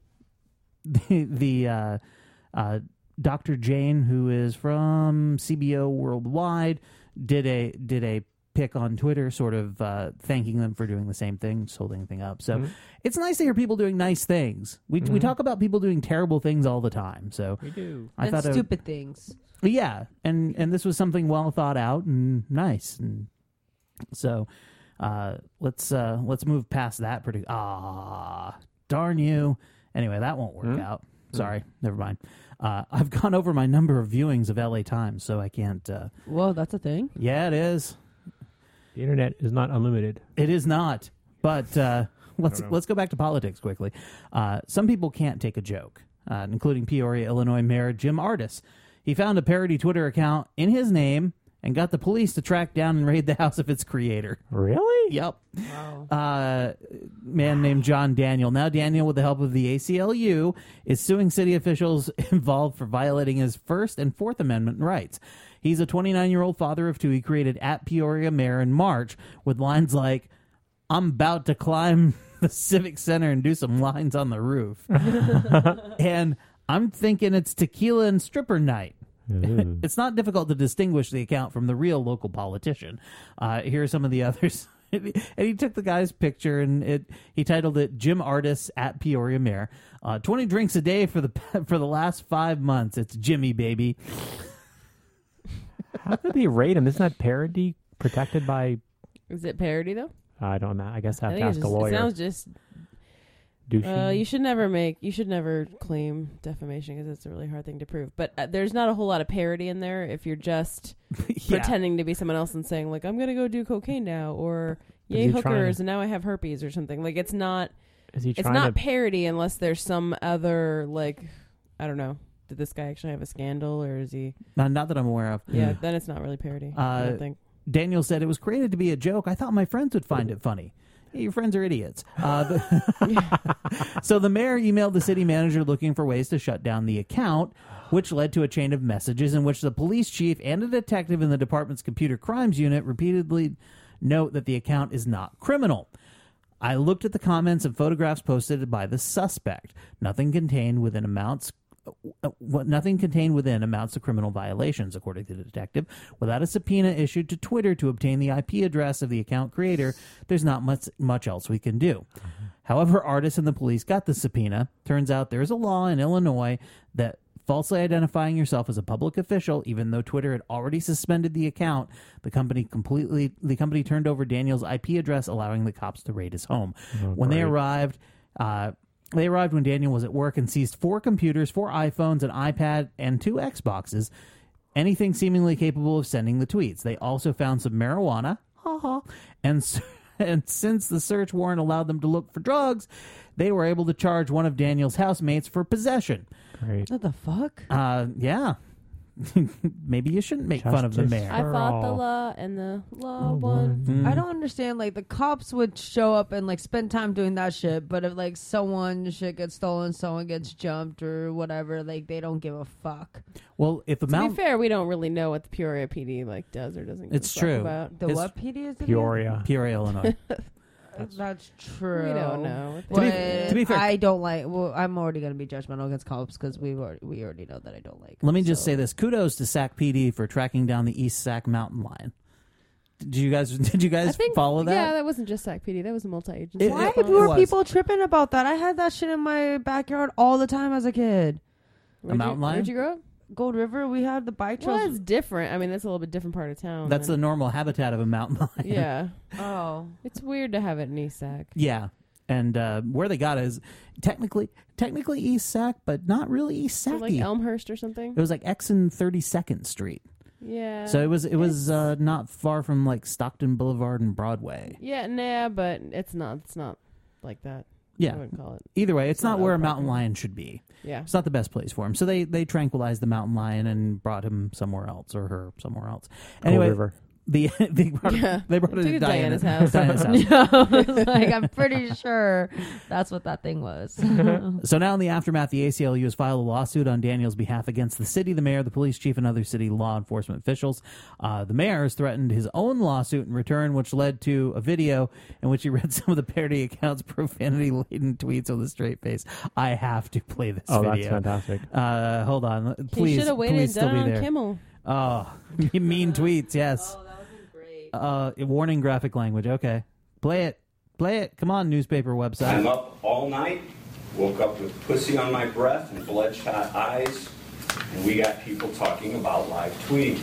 the Dr. Jane, who is from CBO Worldwide, did a pic on Twitter, sort of thanking them for doing the same thing, just holding the thing up. So it's nice to hear people doing nice things. We talk about people doing terrible things all the time. So we do. And stupid things. Yeah, and this was something well thought out and nice. And so let's move past that. Darn you. Anyway, that won't work out. Sorry, never mind. I've gone over my number of viewings of LA Times, so I can't... Whoa, that's a thing? Yeah, it is. The internet is not unlimited. It is not. But let's go back to politics quickly. Some people can't take a joke, including Peoria, Illinois Mayor Jim Ardis. He found a parody Twitter account in his name and got the police to track down and raid the house of its creator. Really? Yep. Wow. Man named John Daniel. Now Daniel, with the help of the ACLU, is suing city officials involved for violating his First and Fourth Amendment rights. He's a 29-year-old father of two. He created @PeoriaMayor in March with lines like, "I'm about to climb the Civic Center and do some lines on the roof." And I'm thinking it's tequila and stripper night. It's not difficult to distinguish the account from the real local politician. Here are some of the others. And he took the guy's picture and he titled it Jim Ardis @PeoriaMayor. 20 drinks a day for the last 5 months. It's Jimmy, baby. How could they rate him? Isn't that parody protected by? Is it parody though? I don't know. I guess I have to think ask it's a lawyer. It sounds just. Douchey. You should never claim defamation because it's a really hard thing to prove. But there's not a whole lot of parody in there if you're just pretending to be someone else and saying like, I'm gonna go do cocaine now, or yay hookers, and now I have herpes or something. Like it's not. It's not parody unless there's some other like, I don't know. Did this guy actually have a scandal, or is he? Not that I'm aware of. Yeah, then it's not really parody. I don't think. Daniel said it was created to be a joke. I thought my friends would find it funny. Yeah, your friends are idiots. So the mayor emailed the city manager looking for ways to shut down the account, which led to a chain of messages in which the police chief and a detective in the department's computer crimes unit repeatedly note that the account is not criminal. I looked at the comments and photographs posted by the suspect. Nothing contained within amounts to criminal violations, according to the detective. Without a subpoena issued to Twitter to obtain the IP address of the account creator, there's not much else we can do. However, artists and the police got the subpoena. Turns out there is a law in Illinois that falsely identifying yourself as a public official, even though Twitter had already suspended the account, the company turned over Daniel's IP address, allowing the cops to raid his home. When they arrived when Daniel was at work and seized 4 computers, 4 iPhones, an iPad, and 2 Xboxes, anything seemingly capable of sending the tweets. They also found some marijuana, and since the search warrant allowed them to look for drugs, they were able to charge one of Daniel's housemates for possession. Great. What the fuck? Yeah. Maybe you shouldn't make fun of the mayor. I thought the law and the law won. I don't understand. Like the cops would show up and like spend time doing that shit, but if like shit gets stolen, someone gets jumped or whatever, like they don't give a fuck. Well, if the to be fair, we don't really know what the Peoria PD like does or doesn't. It's true. About. What PD is it? Peoria, Illinois. That's true. We don't know. To be fair, I don't like. Well, I'm already going to be judgmental against cops because we already know that I don't like. Let me just say this: kudos to Sac PD for tracking down the East Sac mountain lion. Did you guys follow that? Yeah, that wasn't just Sac PD. That was a multi-agency. Why were people tripping about that? I had that shit in my backyard all the time as a kid. A mountain lion? Where'd you grow up? Gold River. We had the bike trails. Well, it's different. I mean, that's a little bit different part of town. That's the normal habitat of a mountain lion. Yeah. Oh. It's weird to have it in East Sac. Yeah. And where they got it is technically East Sac, but not really East Sac. Like Elmhurst or something? It was like X and 32nd Street. Yeah. So it was not far from like Stockton Boulevard and Broadway. Yeah, but it's not like that. Yeah. I wouldn't call it. Either way, it's not where a mountain lion should be. Yeah. It's not the best place for him. So they tranquilized the mountain lion and brought him somewhere else, or her somewhere else. Anyway, River. They brought it to Diana's house. Like, I'm pretty sure that's what that thing was. So now in the aftermath, the ACLU has filed a lawsuit on Daniel's behalf against the city, the mayor, the police chief, and other city law enforcement officials. The mayor has threatened his own lawsuit in return, which led to a video in which he read some of the parody account's profanity-laden tweets with a straight face. I have to play this video. Oh, that's fantastic. Hold on. Please, he should have waited please still and done be it there. on Kimmel. Oh, mean tweets, yes. Oh, that would be great. Warning graphic language. Okay. Play it. Come on, newspaper website. I'm up all night, woke up with pussy on my breath and bloodshot eyes, and we got people talking about live tweeting.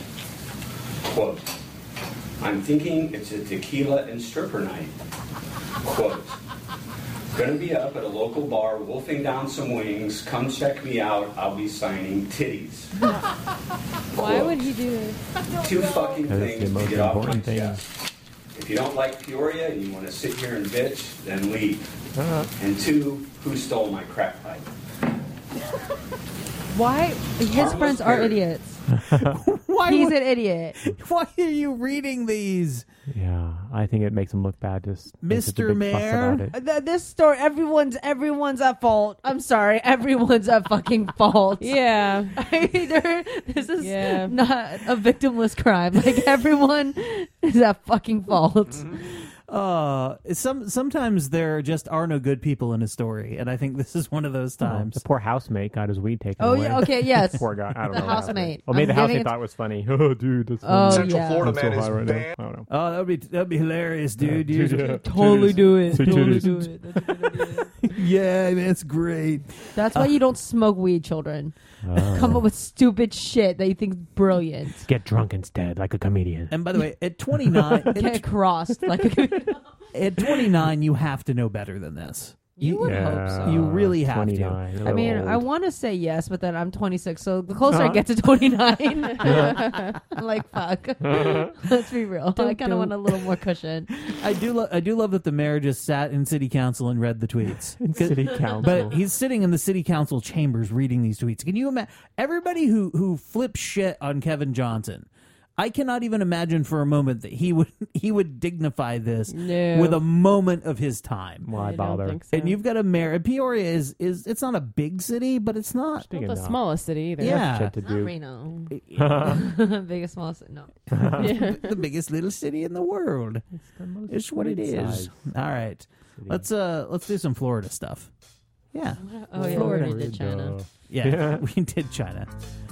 Quote, I'm thinking it's a tequila and stripper night. Quote, gonna be up at a local bar wolfing down some wings. Come check me out. I'll be signing titties. Why would he do this? Two fucking things the most to get off my important thing. chest. If you don't like Peoria and you want to sit here and bitch, then leave. And 2, who stole my crack pipe? Why? His friends are idiots. He's an idiot. Why are you reading these? Yeah, I think it makes him look bad. Just Mr. Mayor. This story, everyone's at fault. I'm sorry, everyone's at fucking fault. Yeah, this is not a victimless crime. Like everyone is at fucking fault. Sometimes there just are no good people in a story, and I think this is one of those times. The poor housemate got his weed taken Oh away. yeah, okay, yes. Poor guy. I don't the know. housemate. Well, maybe the housemate thought it was funny. Oh, dude, that's funny. Central Florida man is right banned. now. I don't know. Oh, that'd be hilarious, dude. Yeah, Totally do it. Say Totally titties. do it. Yeah, that's great. That's why you don't smoke weed, children. Oh. Come up with stupid shit that you think's brilliant. Get drunk instead, like a comedian. And by the way, at 29, Get crossed like a comedian. at 29, you have to know better than this. You would hope so. You really have to. I mean, I want to say yes, but then I'm 26, so the closer I get to 29, I'm like, fuck. Let's be real. I kind of want a little more cushion. I do love that the mayor just sat in city council and read the tweets. In city council. But he's sitting in the city council chambers reading these tweets. Can you imagine? Everybody who flips shit on Kevin Johnson, I cannot even imagine for a moment that he would dignify this with a moment of his time. Why bother? think so. And you've got a mayor. And Peoria is it's not a big city, but it's not the smallest city either. Yeah. Shit to Not do. Reno. Biggest, smallest. No. the biggest little city in the world. It's what it is. mid-sized All right, let's do some Florida stuff. Yeah. Oh, yeah, we already did China. Yeah, we did China.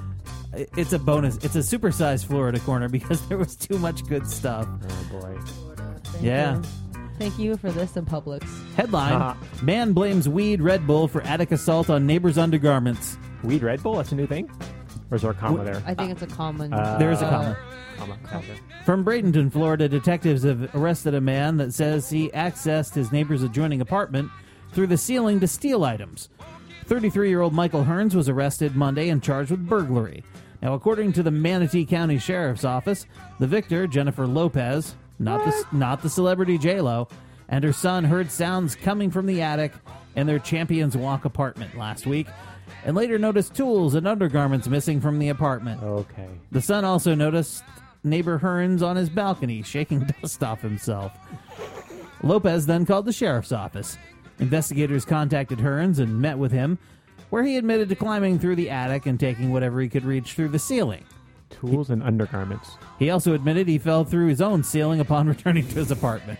It's a bonus. It's a supersized Florida corner because there was too much good stuff. Oh, boy. Yeah. Thank you for this in Publix. Headline, man blames weed Red Bull for attic assault on neighbor's undergarments. Weed Red Bull? That's a new thing? Or is there a comma there? I think it's a common. There is a comma. Okay. From Bradenton, Florida, detectives have arrested a man that says he accessed his neighbor's adjoining apartment through the ceiling to steal items. 33-year-old Michael Hearns was arrested Monday and charged with burglary. Now, according to the Manatee County Sheriff's Office, the victor, Jennifer Lopez, not the celebrity J-Lo, and her son heard sounds coming from the attic in their Champions Walk apartment last week, and later noticed tools and undergarments missing from the apartment. Okay. The son also noticed neighbor Hearns on his balcony shaking dust off himself. Lopez then called the sheriff's office. Investigators contacted Hearns and met with him, where he admitted to climbing through the attic and taking whatever he could reach through the ceiling. Tools and undergarments. He also admitted he fell through his own ceiling upon returning to his apartment.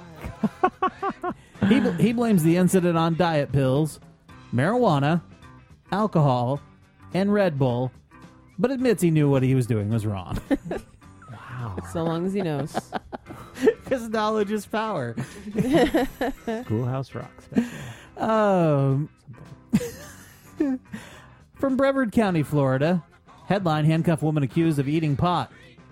He blames the incident on diet pills, marijuana, alcohol, and Red Bull, but admits he knew what he was doing was wrong. Wow. So long as he knows. Because knowledge is power. Schoolhouse Rock special. From Brevard County, Florida, headline, handcuff woman accused of eating pot.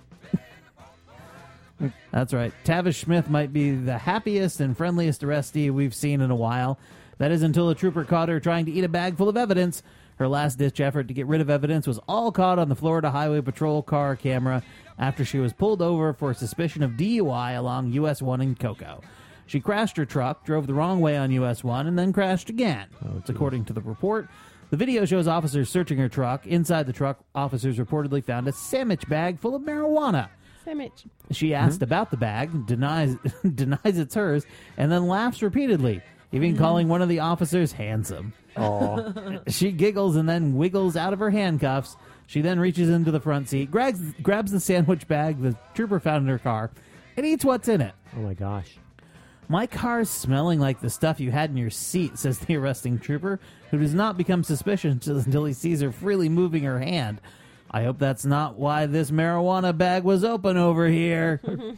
That's right. Tavish Smith might be the happiest and friendliest arrestee we've seen in a while. That is until a trooper caught her trying to eat a bag full of evidence. Her last-ditch effort to get rid of evidence was all caught on the Florida Highway Patrol car camera after she was pulled over for suspicion of DUI along US 1 in Cocoa. She crashed her truck, drove the wrong way on US 1, and then crashed again. According to the report, the video shows officers searching her truck. Inside the truck, officers reportedly found a sandwich bag full of marijuana. Sandwich. She asked about the bag, denies it's hers, and then laughs repeatedly, even calling one of the officers handsome. She giggles and then wiggles out of her handcuffs. She then reaches into the front seat, grabs the sandwich bag the trooper found in her car, and eats what's in it. Oh, my gosh. My car's smelling like the stuff you had in your seat, says the arresting trooper, who does not become suspicious until he sees her freely moving her hand. I hope that's not why this marijuana bag was open over here.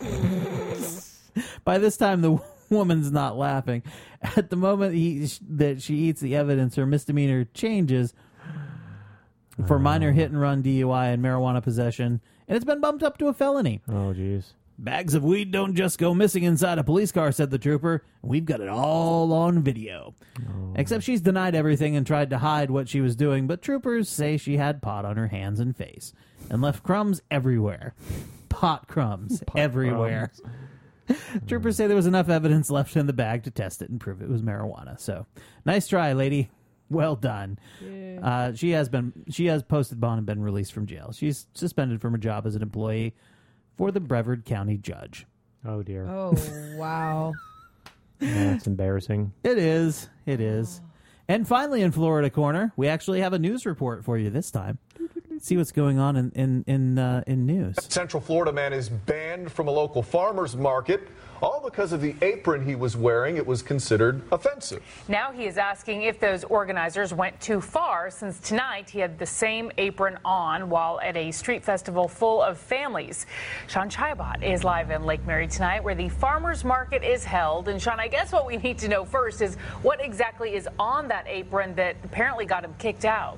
By this time, the woman's not laughing. At the moment that she eats the evidence, her misdemeanor changes for minor hit-and-run DUI and marijuana possession, and it's been bumped up to a felony. Oh, jeez. Bags of weed don't just go missing inside a police car, said the trooper. We've got it all on video. Except she's denied everything and tried to hide what she was doing, but troopers say she had pot on her hands and face and left crumbs everywhere. Pot crumbs everywhere. Troopers say there was enough evidence left in the bag to test it and prove it was marijuana. So, nice try, lady. Well done. Yeah. She has posted bond and been released from jail. She's suspended from her job as an employee for the Brevard County judge. Oh, dear. Oh, wow. Yeah, that's embarrassing. It is. It is. And finally, in Florida Corner, we actually have a news report for you this time. see what's going on in news. Central Florida man is banned from a local farmer's market, all because of the apron he was wearing. It was considered offensive. Now he is asking if those organizers went too far, since tonight he had the same apron on while at a street festival full of families. Sean Chabot is live in Lake Mary tonight, where the farmers market is held. And Sean, I guess what we need to know first is what exactly is on that apron that apparently got him kicked out.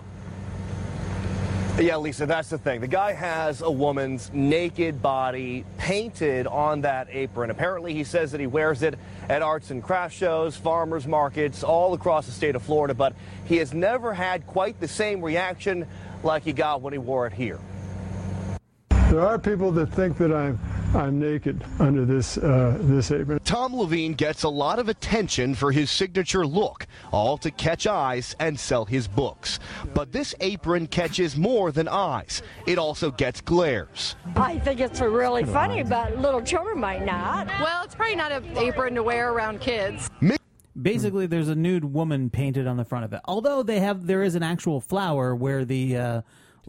Yeah, Lisa, that's the thing. The guy has a woman's naked body painted on that apron. Apparently, he says that he wears it at arts and craft shows, farmers markets, all across the state of Florida, but he has never had quite the same reaction like he got when he wore it here. There are people that think that I'm naked under this apron. Tom Levine gets a lot of attention for his signature look, all to catch eyes and sell his books. But this apron catches more than eyes. It also gets glares. I think it's really funny, but little children might not. Well, it's probably not an apron to wear around kids. Basically, there's a nude woman painted on the front of it. Although there is an actual flower where the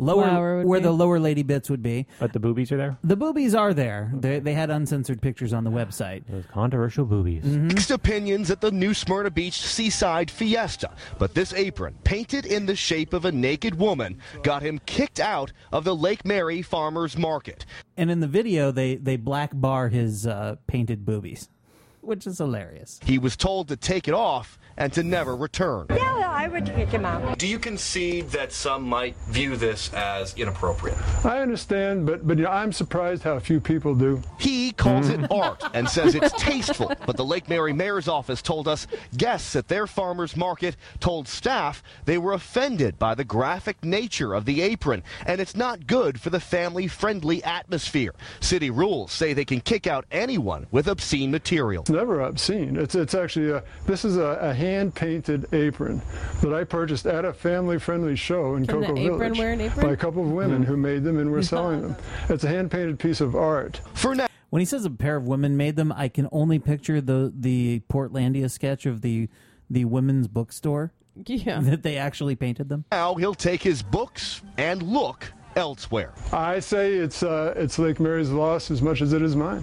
lower lady bits would be. But the boobies are there? The boobies are there. They had uncensored pictures on the website. Those controversial boobies. Mixed opinions at the New Smyrna Beach Seaside Fiesta. But this apron, painted in the shape of a naked woman, got him kicked out of the Lake Mary Farmers Market. And in the video, they black bar his painted boobies, which is hilarious. He was told to take it off and to never return. Yeah, well, I would kick him out. Do you concede that some might view this as inappropriate? I understand, but I'm surprised how few people do. He calls it art and says it's tasteful, but the Lake Mary Mayor's office told us guests at their farmers market told staff they were offended by the graphic nature of the apron, and it's not good for the family-friendly atmosphere. City rules say they can kick out anyone with obscene material. It's never obscene. It's actually this is a hand-painted apron that I purchased at a family-friendly show in Cocoa Village by a couple of women who made them and were selling them. It's a hand-painted piece of art. For now, when he says a pair of women made them, I can only picture the Portlandia sketch of the women's bookstore. Yeah, that they actually painted them. Now he'll take his books and look elsewhere. I say it's Lake Mary's loss as much as it is mine.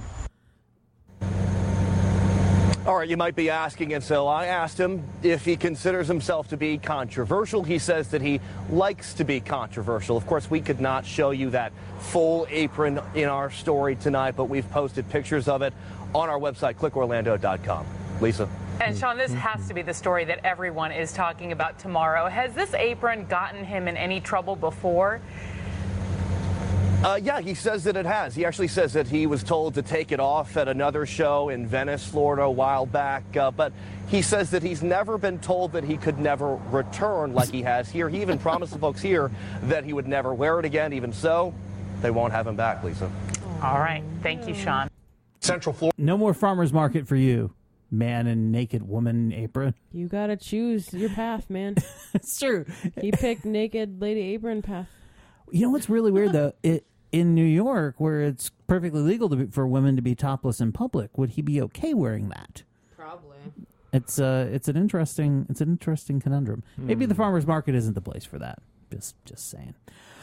All right, you might be asking, and so I asked him if he considers himself to be controversial. He says that he likes to be controversial. Of course, we could not show you that full apron in our story tonight, but we've posted pictures of it on our website, clickorlando.com. Lisa. And Sean, this has to be the story that everyone is talking about tomorrow. Has this apron gotten him in any trouble before? Yeah, he says that it has. He actually says that he was told to take it off at another show in Venice, Florida a while back. But he says that he's never been told that he could never return like he has here. He even promised the folks here that he would never wear it again. Even so, they won't have him back, Lisa. All right. Thank you, Sean. Central Florida. No more farmers market for you, man in naked woman apron. You got to choose your path, man. It's true. He picked naked lady apron path. You know what's really weird, though? In New York, where it's perfectly legal for women to be topless in public, would he be okay wearing that? Probably. It's an interesting conundrum. Maybe the farmers market isn't the place for that. Just saying.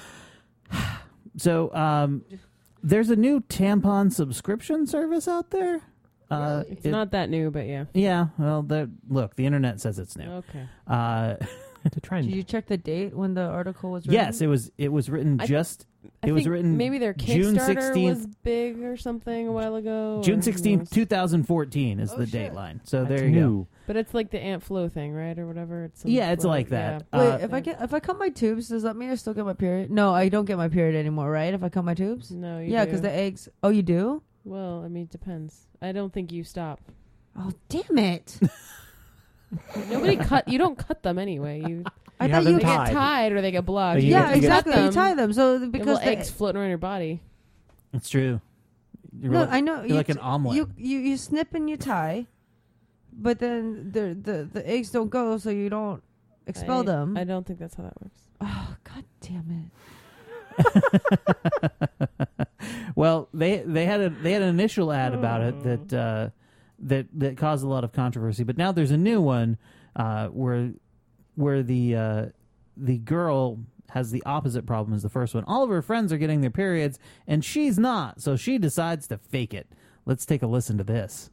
So there's a new tampon subscription service out there. It's not that new, but yeah. Yeah. Well, look, the internet says it's new. Okay. Did you check the date when the article was written? Yes, it was written I think written maybe their June Kickstarter 16th, was big or something a while ago. June 16th, 2014 is the dateline. So there you go. But it's like the Aunt Flo thing, right, or whatever. It's it's like that. Yeah. Wait, if I cut my tubes, does that mean I still get my period? No, I don't get my period anymore, right? If I cut my tubes? No, you yeah, do. because the eggs. Oh, you do? Well, I mean, it depends. I don't think you stop. Oh, damn it! Nobody cut. You don't cut them anyway. I thought you get tied or they get blocked. Yeah, exactly. You tie them so because the eggs floating around your body. It's true. I know. You're like an omelet. You snip and you tie, but then the eggs don't go, so you don't expel them. I don't think that's how that works. Oh, god damn it! Well, they had an initial ad about it that caused a lot of controversy, but now there's a new one where the girl has the opposite problem as the first one. All of her friends are getting their periods, and she's not, so she decides to fake it. Let's take a listen to this.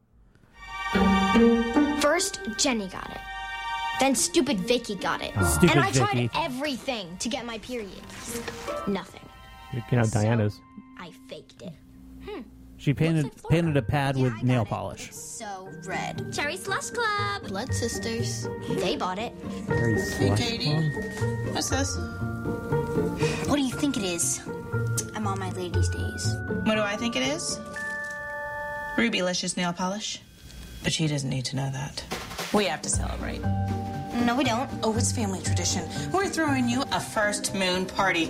First, Jenny got it. Then stupid Vicky got it. Stupid and I tried Vicky. everything to get my period. Nothing. You know, Diana's. I faked it. She painted a pad with nail polish. So red. Cherry Slush Club. Blood Sisters. They bought it. Very Hey, Katie. What's this? What do you think it is? I'm on my ladies' days. What do I think it is? Rubylicious nail polish. But she doesn't need to know that. We have to celebrate. No, we don't. Oh, it's family tradition. We're throwing you a first moon party.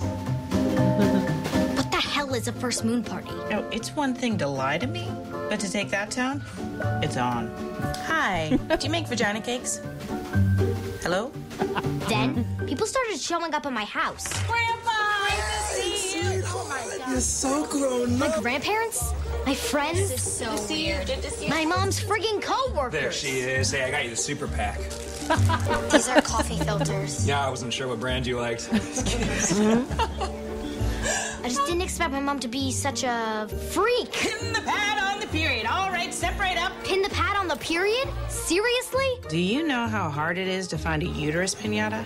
What the hell is a first moon party? No, it's one thing to lie to me, but to take that tone, it's on. Hi, do you make vagina cakes? Hello? Then, people started showing up at my house. Grandpa, nice to see you. Oh my God. You're so grown My up. grandparents? My friends? This is so weird. Good to see you. My mom's friggin' co-workers. There she is. Hey, I got you the super pack. These are coffee filters. Yeah, I wasn't sure what brand you liked. I just didn't expect my mom to be such a freak. Pin the pad on the period. All right, separate up. Pin the pad on the period? Seriously? Do you know how hard it is to find a uterus pinata?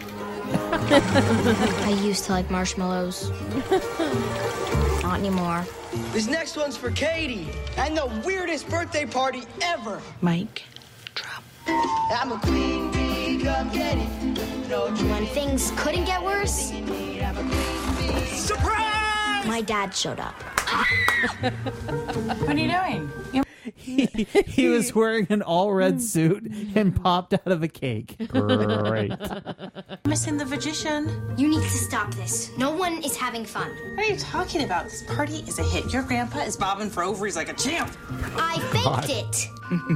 I used to like marshmallows. Not anymore. This next one's for Katie and the weirdest birthday party ever. Mike. I'm a queen bee, come get it. No When things couldn't get worse, surprise! my dad showed up. What are you doing? He was wearing an all-red suit and popped out of a cake. Great. Missing the magician. You need to stop this. No one is having fun. What are you talking about? This party is a hit. Your grandpa is bobbing for ovaries like a champ. I faked it.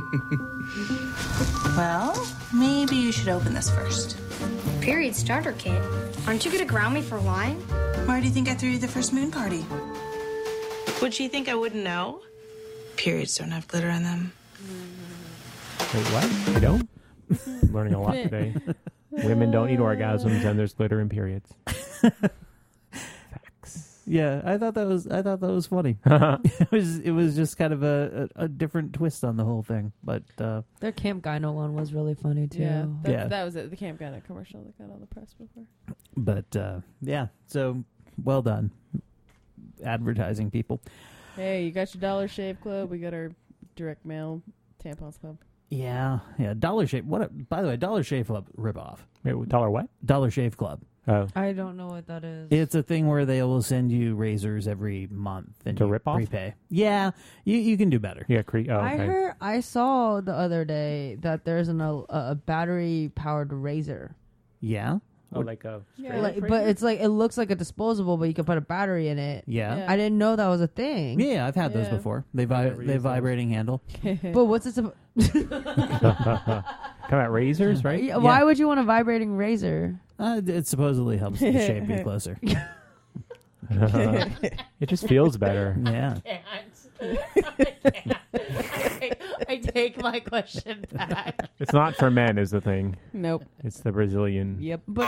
Well, maybe you should open this first. Period starter kit. Aren't you gonna ground me for lying? Why do you think I threw you the first moon party? Would she think I wouldn't know? Periods don't have glitter on them. Wait, what? You don't? I'm learning a lot today. Women don't need orgasms, and there's glitter in periods. Yeah, I thought that was funny. It was just kind of a different twist on the whole thing. But their Camp Gyno one was really funny too. Yeah, that was it. The Camp Gyno commercial that got all the press before. But yeah, so well done, advertising people. Hey, you got your Dollar Shave Club. We got our direct mail tampons club. Yeah. Dollar Shave. By the way, Dollar Shave Club ripoff. Wait, Dollar what? Dollar Shave Club. Oh. I don't know what that is. It's a thing where they will send you razors every month and to you rip off? prepay. Yeah, you can do better. Yeah, okay. I saw the other day that there's a battery powered razor. Yeah. Oh, like a but it's like it looks like a disposable, but you can put a battery in it. Yeah. I didn't know that was a thing. Yeah, I've had those before. They vibrating handle. But what's it? Come out razors, right? Yeah, why would you want a vibrating razor? It supposedly helps the shave be closer. It just feels better. Yeah. I take my question back. It's not for men, is the thing. Nope. It's the Brazilian. Yep. But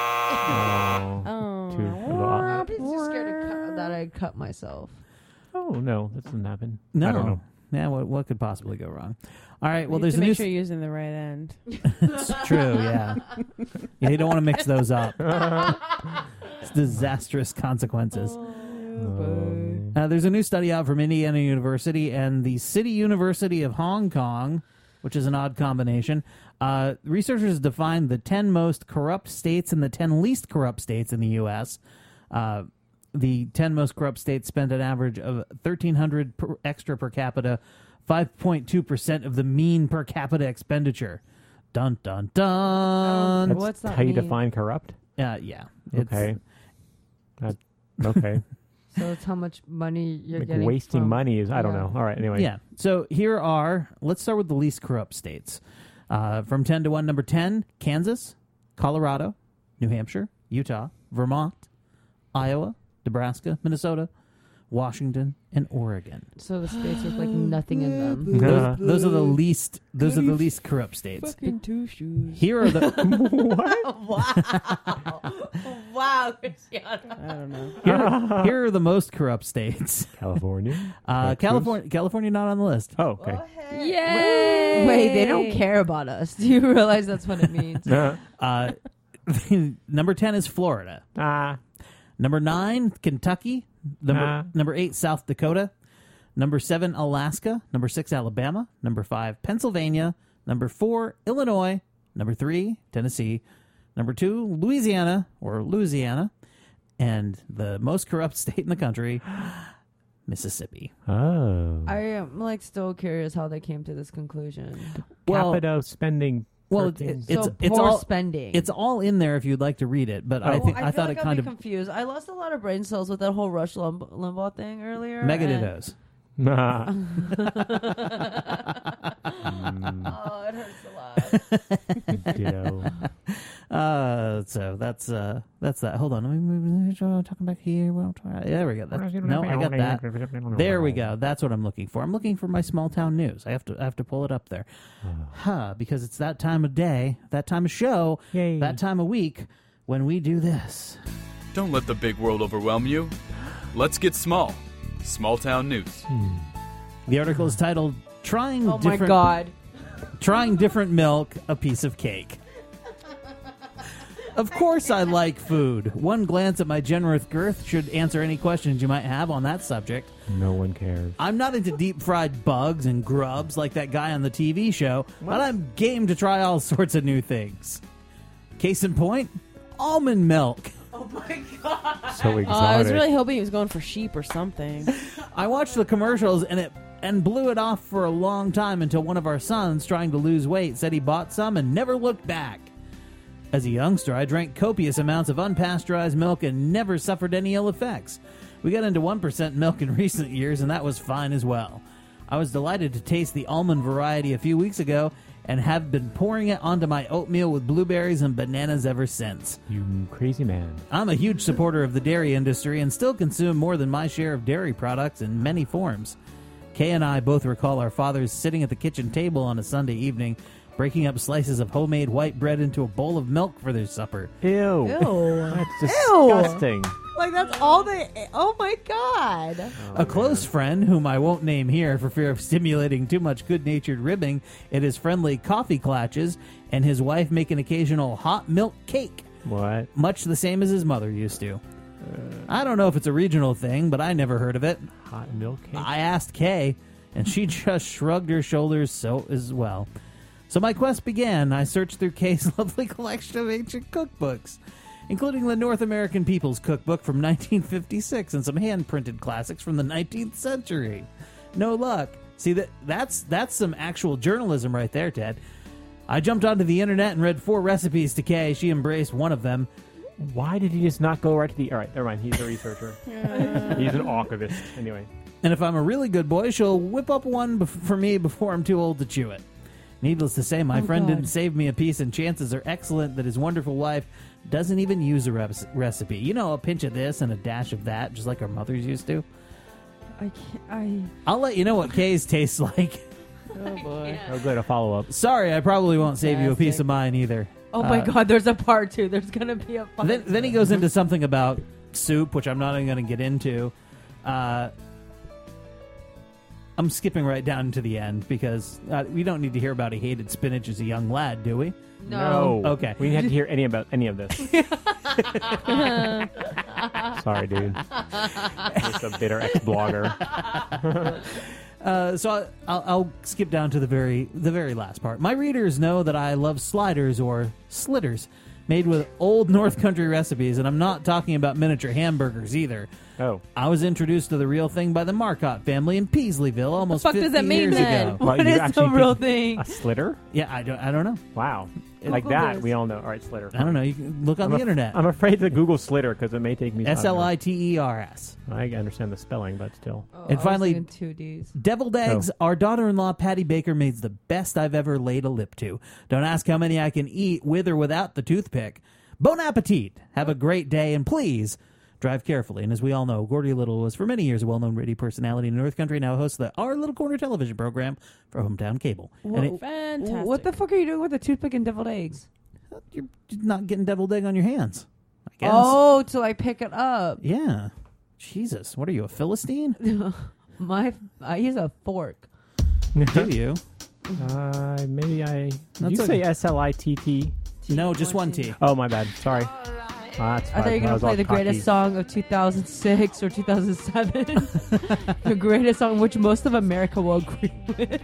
I'm just scared that I cut myself. Oh no, that doesn't happen. No. I don't know. Yeah, what could possibly go wrong? All right, well, you there's have a to new... make sure you're using the right end. It's true, yeah. You don't want to mix those up. It's disastrous consequences. There's a new study out from Indiana University and the City University of Hong Kong, which is an odd combination. Researchers defined the 10 most corrupt states and the 10 least corrupt states in the U.S. The 10 most corrupt states spent an average of $1,300 extra per capita, 5.2% of the mean per capita expenditure. Dun, dun, dun. That's What's that how you mean? define corrupt? Yeah. Okay. Okay. So it's how much money you're Like getting. wasting from- money is, I don't know. All right, anyway. Yeah. So let's start with the least corrupt states. From 10 to 1, number 10, Kansas, Colorado, New Hampshire, Utah, Vermont, Iowa, Nebraska, Minnesota, Washington, and Oregon. So the states with like nothing in them. Those are the least. Those are the least corrupt states. Fucking two shoes. Here are the. Wow. Wow, Cristiano. I don't know. Here are the most corrupt states. California. California not on the list. Oh, okay. Yay! Wait, they don't care about us. Do you realize that's what it means? Number 10 is Florida. Number 9, Kentucky. Number 8, South Dakota. Number 7, Alaska. Number 6, Alabama. Number 5, Pennsylvania. Number 4, Illinois. Number 3, Tennessee. Number 2, Louisiana. And the most corrupt state in the country, Mississippi. Oh. I am like still curious how they came to this conclusion. Capita spending. Well, it's all spending. It's all in there if you'd like to read it, but I thought it kind of confused. I lost a lot of brain cells with that whole Rush Limbaugh thing earlier. Megadittos. Oh, it hurts a lot. Ditto. So that's that. Hold on, let me move. Talking back here. There we go. No, I got that. There we go. That's what I'm looking for. I'm looking for my small town news. I have to pull it up there, because it's that time of day, that time of show, that time of week when we do this. Don't let the big world overwhelm you. Let's get small. Small town news. The article is titled "Trying Oh my God. Trying different milk, a piece of cake." Of course I like food. One glance at my generous girth should answer any questions you might have on that subject. No one cares. I'm not into deep-fried bugs and grubs like that guy on the TV show, but I'm game to try all sorts of new things. Case in point, almond milk. Oh my God. So exotic. I was really hoping he was going for sheep or something. I watched the commercials and blew it off for a long time until one of our sons, trying to lose weight, said he bought some and never looked back. As a youngster, I drank copious amounts of unpasteurized milk and never suffered any ill effects. We got into 1% milk in recent years, and that was fine as well. I was delighted to taste the almond variety a few weeks ago and have been pouring it onto my oatmeal with blueberries and bananas ever since. You crazy man. I'm a huge supporter of the dairy industry and still consume more than my share of dairy products in many forms. Kay and I both recall our fathers sitting at the kitchen table on a Sunday evening, breaking up slices of homemade white bread into a bowl of milk for their supper. Ew. Ew. That's disgusting. Like, that's all they... Oh, my God. A close friend, whom I won't name here for fear of stimulating too much good-natured ribbing at his friendly coffee clatches, and his wife make an occasional hot milk cake. What? Much the same as his mother used to. I don't know if it's a regional thing, but I never heard of it. Hot milk cake? I asked Kay, and she just shrugged her shoulders so as well. So my quest began. I searched through Kay's lovely collection of ancient cookbooks, including the North American People's Cookbook from 1956 and some hand-printed classics from the 19th century. No luck. See, that's some actual journalism right there, Ted. I jumped onto the internet and read 4 recipes to Kay. She embraced one of them. Why did he just not go right to the... All right, never mind. He's a researcher. He's an archivist. Anyway. And if I'm a really good boy, she'll whip up one for me before I'm too old to chew it. Needless to say, my friend didn't save me a piece, and chances are excellent that his wonderful wife doesn't even use a recipe. You know, a pinch of this and a dash of that, just like our mothers used to. I'll let you know what Kay's tastes like. Oh, boy. Oh, good. A follow-up. Sorry, I probably won't save you a piece of mine either. Oh, my God, there's a part 2. There's going to be a part Then he goes into something about soup, which I'm not even going to get into. I'm skipping right down to the end because we don't need to hear about he hated spinach as a young lad, do we? No. Okay. We didn't have to hear any of this. Sorry, dude. Just a bitter ex-blogger. So I'll skip down to the very last part. My readers know that I love sliders or slitters made with old North Country recipes, and I'm not talking about miniature hamburgers either. Oh. I was introduced to the real thing by the Marcotte family in Paisleyville almost 50 does that mean years then? ago. What is the real thing? A slitter? Yeah, I don't know. Wow. Like that, we all know. All right, slitter. I don't know. You can look on the internet. I'm afraid to Google slitter because it may take me... SLITERS. I understand the spelling, but still. And finally, 2 Ds. Deviled eggs. Our daughter-in-law, Patty Baker, makes the best I've ever laid a lip to. Don't ask how many I can eat with or without the toothpick. Bon appetit. Have a great day, and please drive carefully. And as we all know, Gordy Little was for many years a well-known radio personality in the North Country, now hosts the Our Little Corner television program for Hometown Cable. Fantastic. What the fuck are you doing with the toothpick and deviled eggs? You're not getting deviled egg on your hands. guess. Oh, to like pick it up. Yeah. Jesus, what are you, a Philistine? I use a fork. Do you? Maybe I... Did That's you say okay. SLITT? No, just one T. Oh, my bad. Sorry. That's I thought you were going to play the greatest song of 2006 or 2007. The greatest song, which most of America will agree with.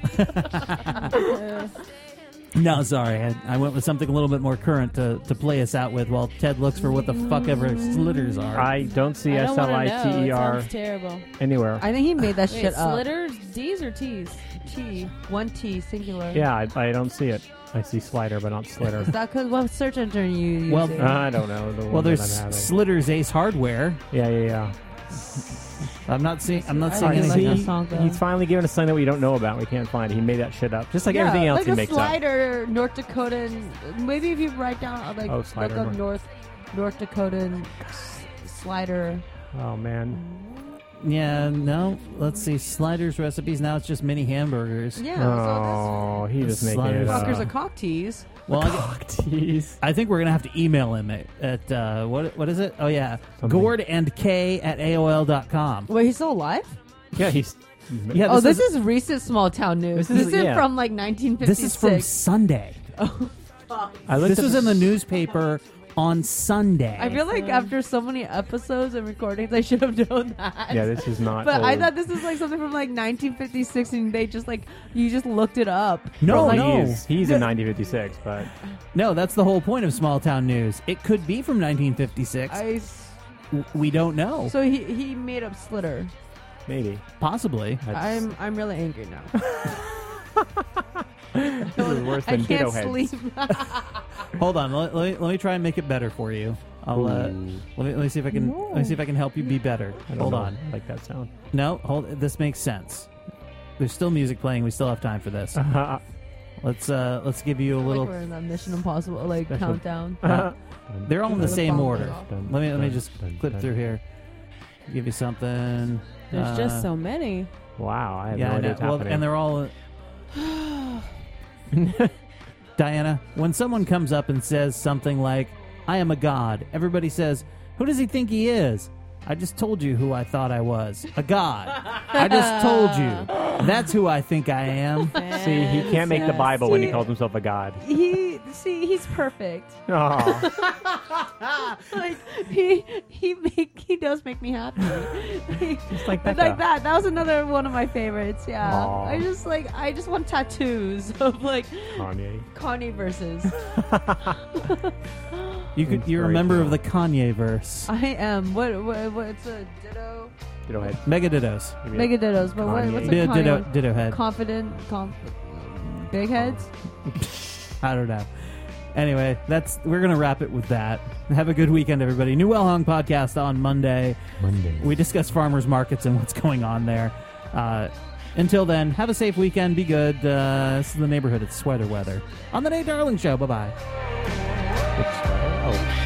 No, sorry. I went with something a little bit more current to play us out with while Ted looks for what the fuck ever slitters are. I don't see I don't wanna know. It SLITER sounds terrible. anywhere. I think he made that Wait, shit up. Slitters, D's or T's? T. One T, singular. Yeah, I don't see it. I see slider, but not slitter. Is that because what search engine are you using? Well, I don't know. The Well, one there's that I'm having. Slitter's Ace Hardware. Yeah. I'm not seeing I like anything. that song, though. He's finally given us something that we don't know about. We can't find it. He made that shit up, just like everything else like he a makes slider, North Dakotan. Maybe if you write down like look slider, up North Dakotan slider. up. Oh man. Yeah, no. Let's see. Sliders recipes. Now it's just mini hamburgers. Yeah. Oh, he just making it up. Fuckers are cock teas. Well, tease. I think we're gonna have to email him at what is it? Oh yeah, Something. gordandk@aol.com. Wait, he's still alive? Yeah, he's. Yeah, This is recent small town news. This is yeah. from like 1956. This is from Sunday. Oh, fuck. This was in the newspaper on Sunday. I feel like after so many episodes and recordings, I should have known that. Yeah, this is not. But I old. thought this is like something from like 1956, and they just like you just looked it up. No, Like, no. He's in 1956, but No, that's the whole point of small town news. It could be from 1956. We don't know. So he made up Slitter. maybe. Possibly. I'm really angry now. This is worse I than can't Ditto Heads. sleep. Hold on. Let me try and make it better for you. I'll let me see if I can help you be better. I don't Hold know. on. I like that sound. No, hold. This makes sense. There's still music playing. We still have time for this. Let's give you a Like little. we're in that Mission Impossible like Special- countdown. They're all in the same order. Dun, Let me dun, just dun, clip dun. through here. Give you something. There's just so many. Wow, I have Yeah, no I idea know. what's Well, happening. and they're all. Diana, when someone comes up and says something like, "I am a god," everybody says, "Who does he think he is?" I just told you who I thought I was. A god. I just told you. That's who I think I am. See, he can't make the Bible when he calls himself a god. He's perfect. Oh. Like he does make me happy. Just like But Becca. like that was another one of my favorites. Yeah, Aw. I just want tattoos of like Kanye verses. You're a member of the Kanye verse. I am. What's a ditto? Ditto head. Mega dittos. Mega dittos, but what's a Ditto, Kanye? ditto head. Confident, big heads. I don't know. Anyway, we're gonna wrap it with that. Have a good weekend, everybody. New Well Hung podcast on Monday. We discuss farmers markets and what's going on there. Until then, have a safe weekend. Be good. This is the neighborhood. It's sweater weather on the Nate Darling Show. Bye bye. Oh.